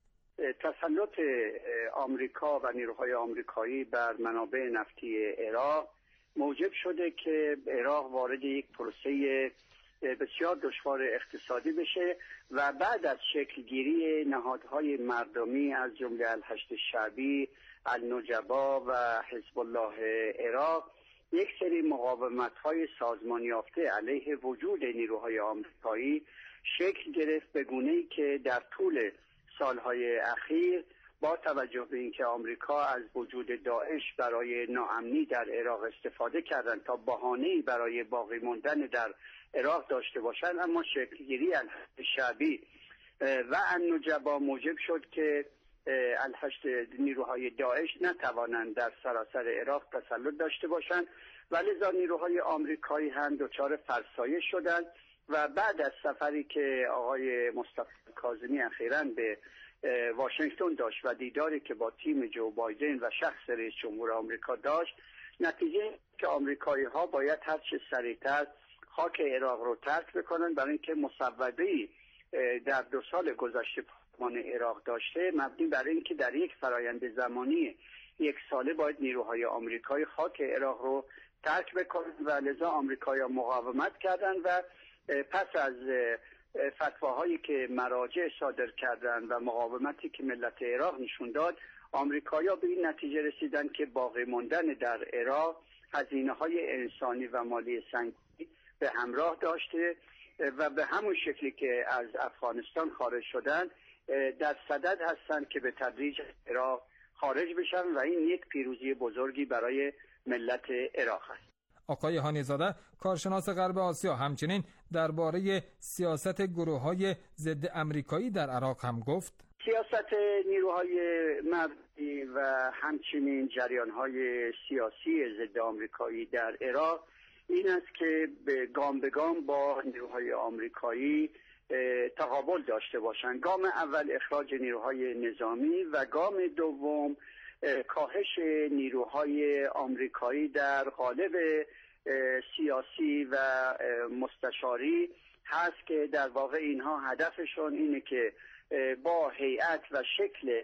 تسلط آمریکا و نیروهای آمریکایی بر منابع نفتی عراق موجب شده که عراق وارد یک پروسه بسیار دشوار اقتصادی بشه و بعد از شکلگیری نهادهای مردمی از جمله الحشد شعبی، النجبا و حزب الله عراق یک سری مقاومت‌های سازمان یافته علیه وجود نیروهای آمریکایی شکل گرفت به گونه‌ای که در طول سالهای اخیر با توجه به اینکه آمریکا از وجود داعش برای ناامنی در عراق استفاده کردند تا بهانه‌ای برای باقی ماندن در عراق داشته باشند، اما شکلگیری الحشد شعبی و النجبا موجب شد که الحشد نیروهای داعش نتوانند در سراسر عراق تسلط داشته باشند و لذا نیروهای آمریکایی هم دچار فرسایش شدند و بعد از سفری که آقای مصطفی کاظمی اخیراً به واشنگتن داشت و دیداری که با تیم جو بایدن و شخص رئیس جمهور آمریکا داشت، نتیجه که آمریکایی ها باید هر چه سریعتر خاک عراق رو ترک بکنن، برای اینکه مصوبه‌ای در دو سال گذشته پارلمان عراق داشته مبنی بر اینکه در یک فرایند زمانی یک ساله باید نیروهای آمریکایی خاک عراق رو ترک بکنن و لذا آمریکایی‌ها مقاومت کردند و پس از فتواهایی که مراجع صادر کردند و مقاومتی که ملت عراق نشون داد، آمریکایی‌ها به این نتیجه رسیدن که باقی ماندن در عراق هزینه‌های انسانی و مالی سنگینی به همراه داشته و به همون شکلی که از افغانستان خارج شدن در صدد هستند که به تدریج عراق خارج بشن و این یک پیروزی بزرگی برای ملت عراق است. آقای هانیزاده کارشناس غرب آسیا همچنین درباره سیاست گروه‌های ضد آمریکایی در عراق هم گفت: سیاست نیروهای مردمی و همچنین جریان‌های سیاسی ضد آمریکایی در عراق این است که به گام به گام با نیروهای آمریکایی تقابل داشته باشند. گام اول اخراج نیروهای نظامی و گام دوم کاهش نیروهای آمریکایی در قالب سیاسی و مستشاری هست که در واقع اینها هدفشون اینه که با هیئت و شکل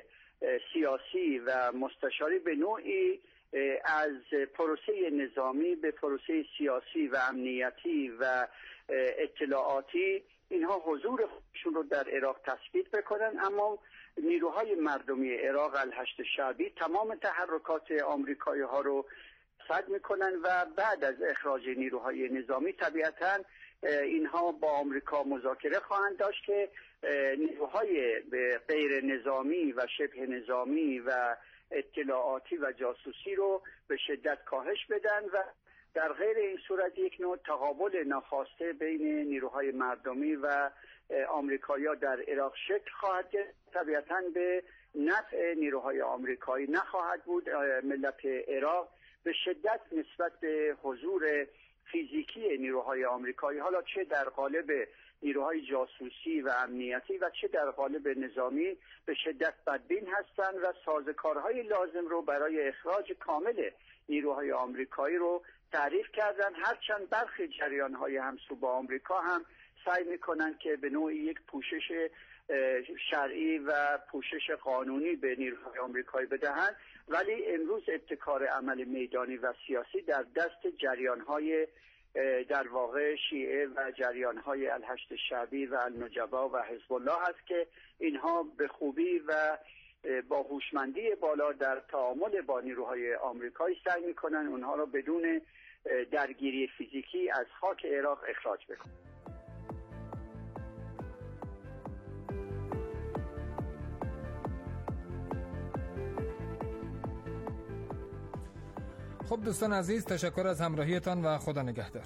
سیاسی و مستشاری به نوعی از پروسه نظامی به پروسه سیاسی و امنیتی و اطلاعاتی اینها حضور خودشون رو در عراق تثبیت بکنن. اما نیروهای مردمی عراق الهشت شعبی تمام تحرکات آمریکایی ها رو صد میکنن و بعد از اخراج نیروهای نظامی طبیعتاً اینها با آمریکا مذاکره خواهند داشت که نیروهای غیر نظامی و شبه نظامی و اطلاعاتی و جاسوسی رو به شدت کاهش بدن و در غیر این صورت یک نوع تقابل ناخواسته بین نیروهای مردمی و آمریکایی‌ها در عراق شکل خواهد گرفت. طبیعتاً به نفع نیروهای آمریکایی نخواهد بود. ملت عراق به شدت نسبت به حضور فیزیکی نیروهای آمریکایی، حالا چه در قالب نیروهای جاسوسی و امنیتی و چه در قالب نظامی، به شدت بدبین هستند و سازوکارهای لازم رو برای اخراج کامل نیروهای آمریکایی رو تعریف کردن. هرچند برخی جریان‌های همسو با آمریکا هم سعی می‌کنند که به نوعی یک پوشش شرعی و پوشش قانونی به نیروهای آمریکایی بدهند، ولی امروز ابتکار عمل میدانی و سیاسی در دست جریان‌های در واقع شیعه و جریان‌های الهشت شعبی و النجبا و حزب الله هست که اینها به خوبی و با هوشمندی بالا در تعامل با نیروهای آمریکایی سعی می‌کنند اونها را بدون درگیری فیزیکی از خاک عراق اخراج بکنند. خب دوستان عزیز، تشکر از همراهیتان و خدا نگهدار.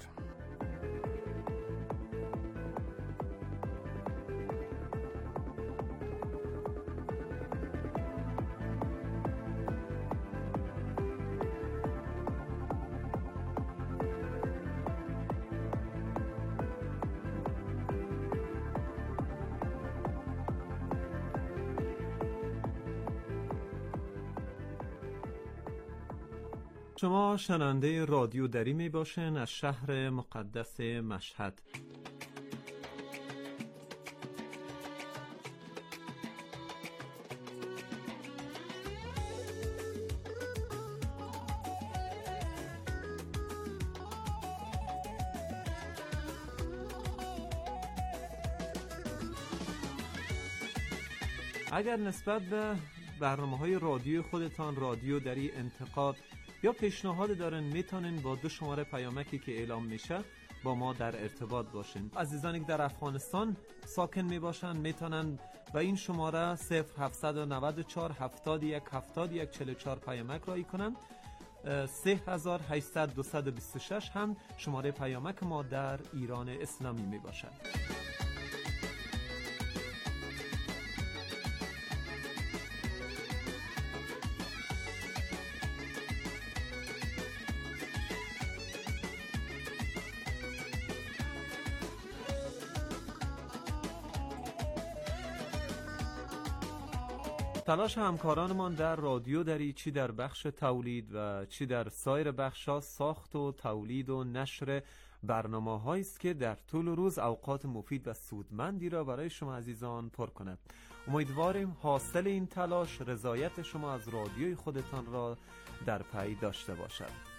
شما شنونده رادیو دری می باشین از شهر مقدس مشهد. اگر نسبت به برنامه‌های رادیو خودتان رادیو دری انتقاد یا پیشنهاد دارن میتونن با دو شماره پیامکی که اعلام میشه با ما در ارتباط باشین. عزیزانی که در افغانستان ساکن میباشن میتونن با این شماره صفر هفت نه چهار هفتاد و یک هفتاد و یک چهل و چهار پیامک رایی کنن. سه هزار و هشتصد دویست و بیست و شش هم شماره پیامک ما در ایران اسلامی میباشد. تلاش همکارانمان در رادیو دری چی در بخش تولید و چی در سایر بخش‌ها ساخت و تولید و نشر برنامه‌هایی است که در طول روز اوقات مفید و سودمندی را برای شما عزیزان پر کند. امیدواریم حاصل این تلاش رضایت شما از رادیوی خودتان را در پی داشته باشد.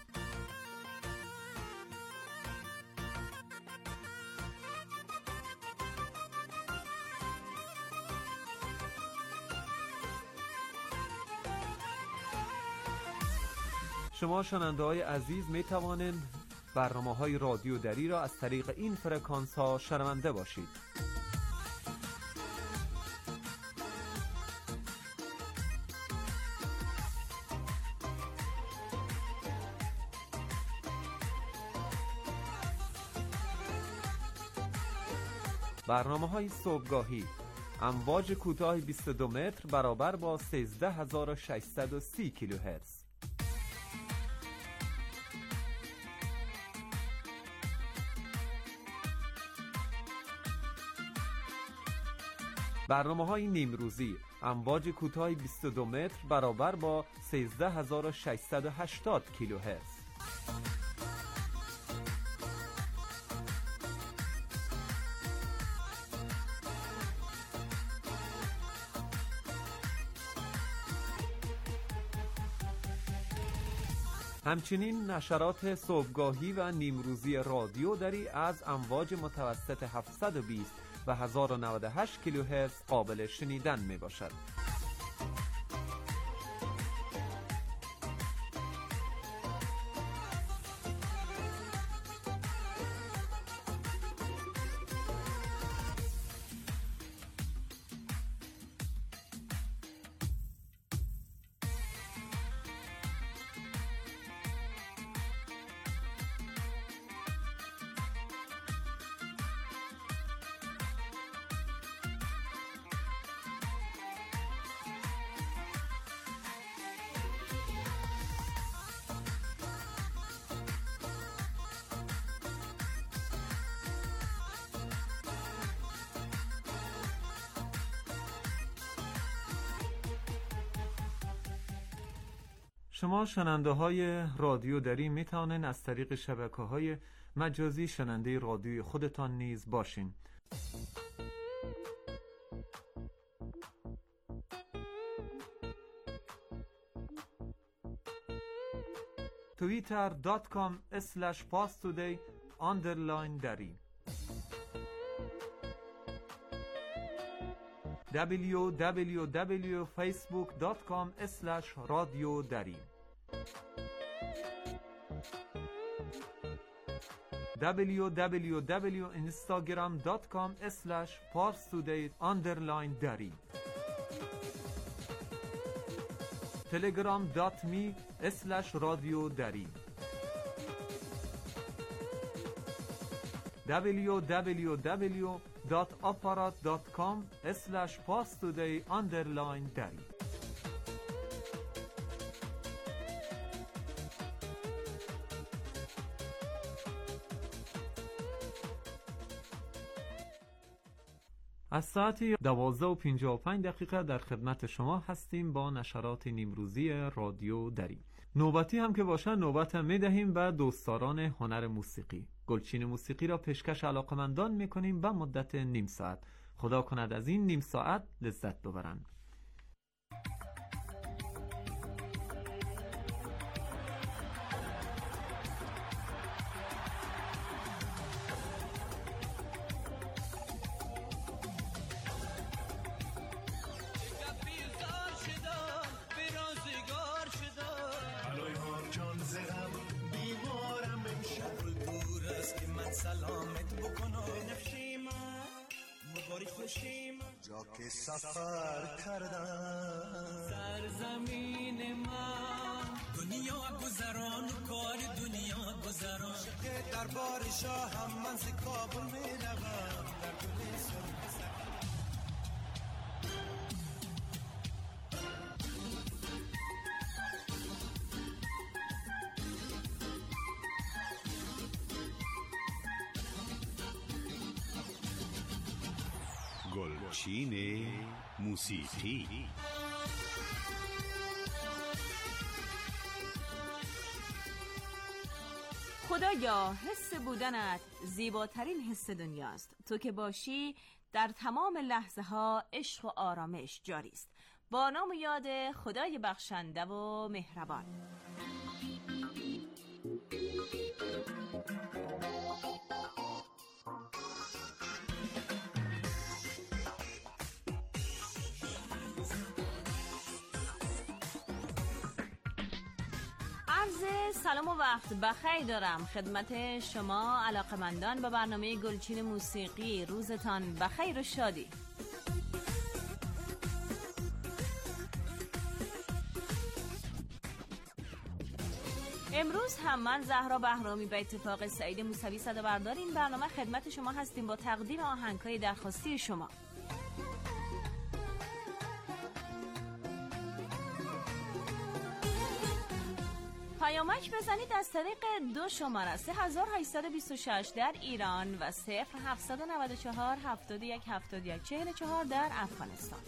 شما شنونده های عزیز می توانید برنامه های رادیو دری را از طریق این فرکانس ها شنونده باشید. برنامه های صبحگاهی امواج کوتاه بیست و دو متر برابر با سیزده هزار و ششصد و سی کیلوهرتز. برنامه های نیمروزی امواج کوتاه بیست و دو متر برابر با سیزده هزار و ششصد و هشتاد کیلوهرتز. همچنین نشرات صبحگاهی و نیمروزی رادیو دری از امواج متوسط هفتصد و بیست و هزار و نود و هشت کیلوهرتز قابل شنیدن می باشد. شما شننده های رادیو دری می توانید از طریق شبکه های مجازی شننده رادیوی خودتان نیز باشین. توییتر دات کام اسلش پاستودی آندرلاین دری دبلیو دبلیو دبلیو فیسبوک دات کام اسلش رادیو دری دبلیو دبلیو دبلیو اینستاگرام دات کام اسلش پارستودی آندرلاین دری تلگرام دات می اسلش رادیو دری دبلیو دبلیو دبلیو دات آپارات دات کام اسلش پاستودی آندرلاین دری از ساعت دوازده و پنجاه و پنج دقیقه در خدمت شما هستیم با نشرات نیمروزی رادیو دری. نوبتی هم که باشه نوبت هم میدهیم به دوستداران هنر موسیقی. گلچین موسیقی را پیشکش علاقمندان میکنیم به مدت نیم ساعت. خدا کند از این نیم ساعت لذت ببرند. جا که سفر کردم سرزمین من دنیا گذران و کار دنیا گذران شکر دربار شاه هم من ز کابل می روم در گل سرخ گلچین موسیقی. خدایا حس بودنت زیباترین حس دنیاست. تو که باشی در تمام لحظه ها عشق و آرامش جاری است. با نام و یاد خدای بخشنده و مهربان. عرض سلام و وقت بخیر دارم خدمت شما علاقمندان به برنامه گلچین موسیقی. روزتان بخیر و شادی. امروز هم من زهرا بهرامی به اتفاق سعید موسوی صدابردار این برنامه خدمت شما هستیم با تقدیم آهنگ‌های درخواستی شما. پیامک بزنید از طریق دو شماره سه هزار و هشتصد و بیست و شش در ایران و صفر هفتصد و نود و چهار هفتاد و یک هفتاد و یک چهل و چهار در افغانستان.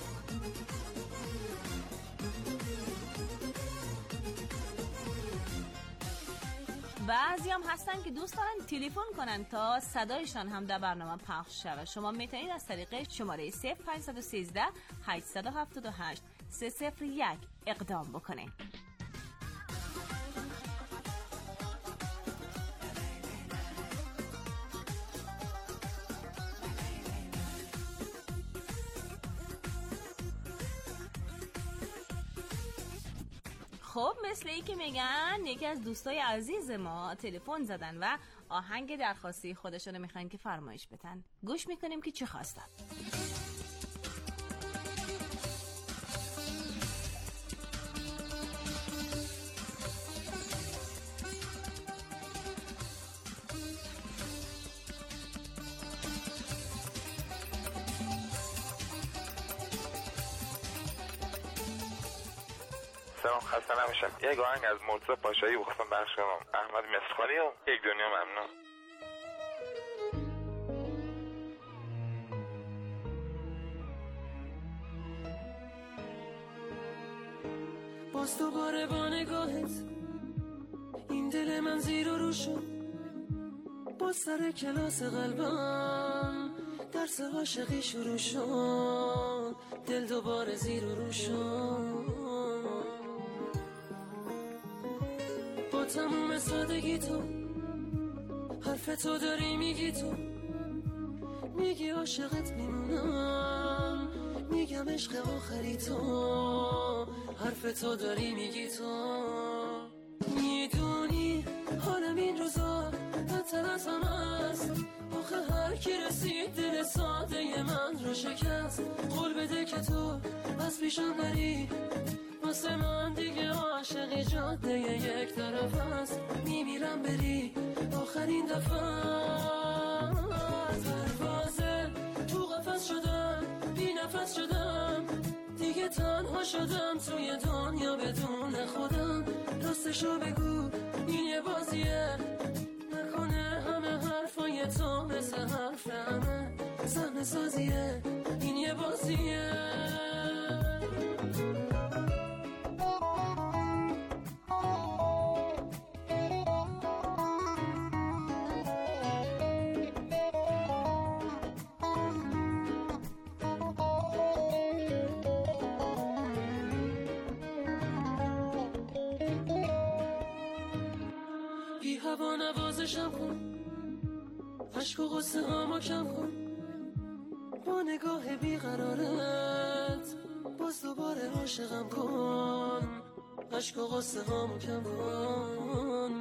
بعضی هم هستن که دوست دارن تلفن کنن تا صدایشان هم در برنامه پخش شود. شما میتونید از طریق شماره صفر پنج یک سه هشت هفت هشت سه صفر یک اقدام بکنید. خب مثل ای که میگن یکی از دوستای عزیز ما تلفن زدن و آهنگ درخواستی خودشونو میخواین که فرمایش بدن. گوش میکنیم که چی خواستن. سلام، خسته نباشم. یک آهنگ از مرتضی پاشایی بخواستم پخش کنم. احمد مسخالی و یک دنیا ممنون. باز دوباره با نگاهت این دل من زیر و رو شد. باز سر کلاس قلبم درس عاشقی شروع شد. دل دوباره زیر و رو شد. با تموم سادگی تو حرف تو داری میگی، تو میگی عاشقت میمونم، میگم عشق آخری تو، حرف تو داری میگی تو. میدونی حالم این روزا بدتر از هم است. آخه هر کی رسید دل ساده من رو شکست. قول بده که تو از پیشم نری، واسه من دیگه عاشقی جاده یک طرف است. میمیرم بری آخرین دفعه. پروازه تو قفس شدم، بی نفس شدم، دیگه تنها شدم توی دنیا بدون خودم. راستشو بگو این یه بازیه، نکنه همه حرفای تو مثل حرف همه صحنه سازیه. این یه بازیه. هوا نوازشم کن، عشق و غصه هامو کم کن. با نگاه بیقرارت باز دوباره عاشقم کن. عشق و غصه هامو کم کن.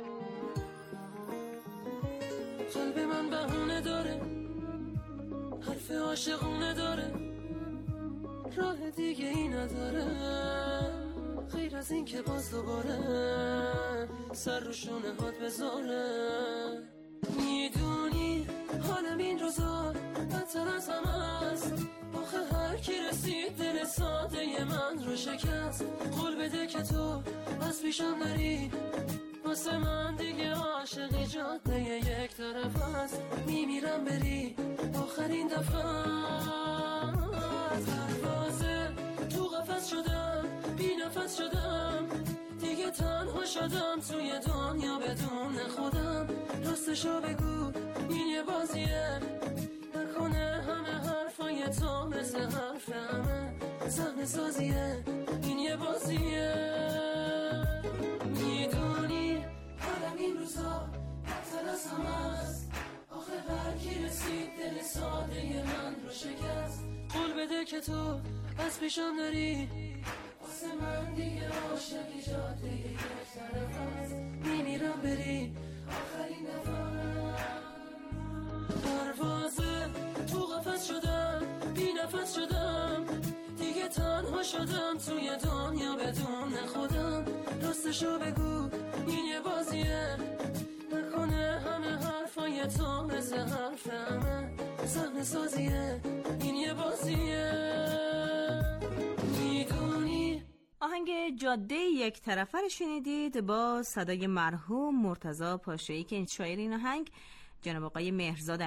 قلب من بهونه داره، حرف عاشقونه داره، راه دیگه ای نداره غیر از این که باز دوباره سر رو شونه هات بذاره. میدونی حالم این روزا بدتر از هم است. آخه هر کی رسید دل ساده من رو شکست. قول بده که تو از پیشم نری، واسه من دیگه عاشقی جاده یک طرف است. میمیرم بری آخرین دفعه. پروازه تو قفس شدم، بی نفس شدم، دیگه تنها شدم توی دنیا بدون خودم. راستشو بگو این یه بازیه، نکنه همه حرفای تو مثل حرف همه صحنه سازیه. این یه بازیه. میدونی حالم این روزا بدتر از هم است. آخه هر کی رسید دل ساده من رو شکست. قول بده که تو از پیشم نری، واسه واسه من دیگه عاشقی جاده یک طرف هست میمیرم بری آخرین نفس پروازه تو قفس شدم بی نفس شدم دیگه تنها شدم توی دنیا بدون خودم راستشو بگو این یه بازیه نکنه همه حرفای تو مثل حرف همه صحنه سازیه این یه بازیه میدونی. آهنگ جاده یک طرفه رو شنیدید با صدای مرحوم مرتضی پاشایی که این شاعر این آهنگ جناب آقای مهرزاد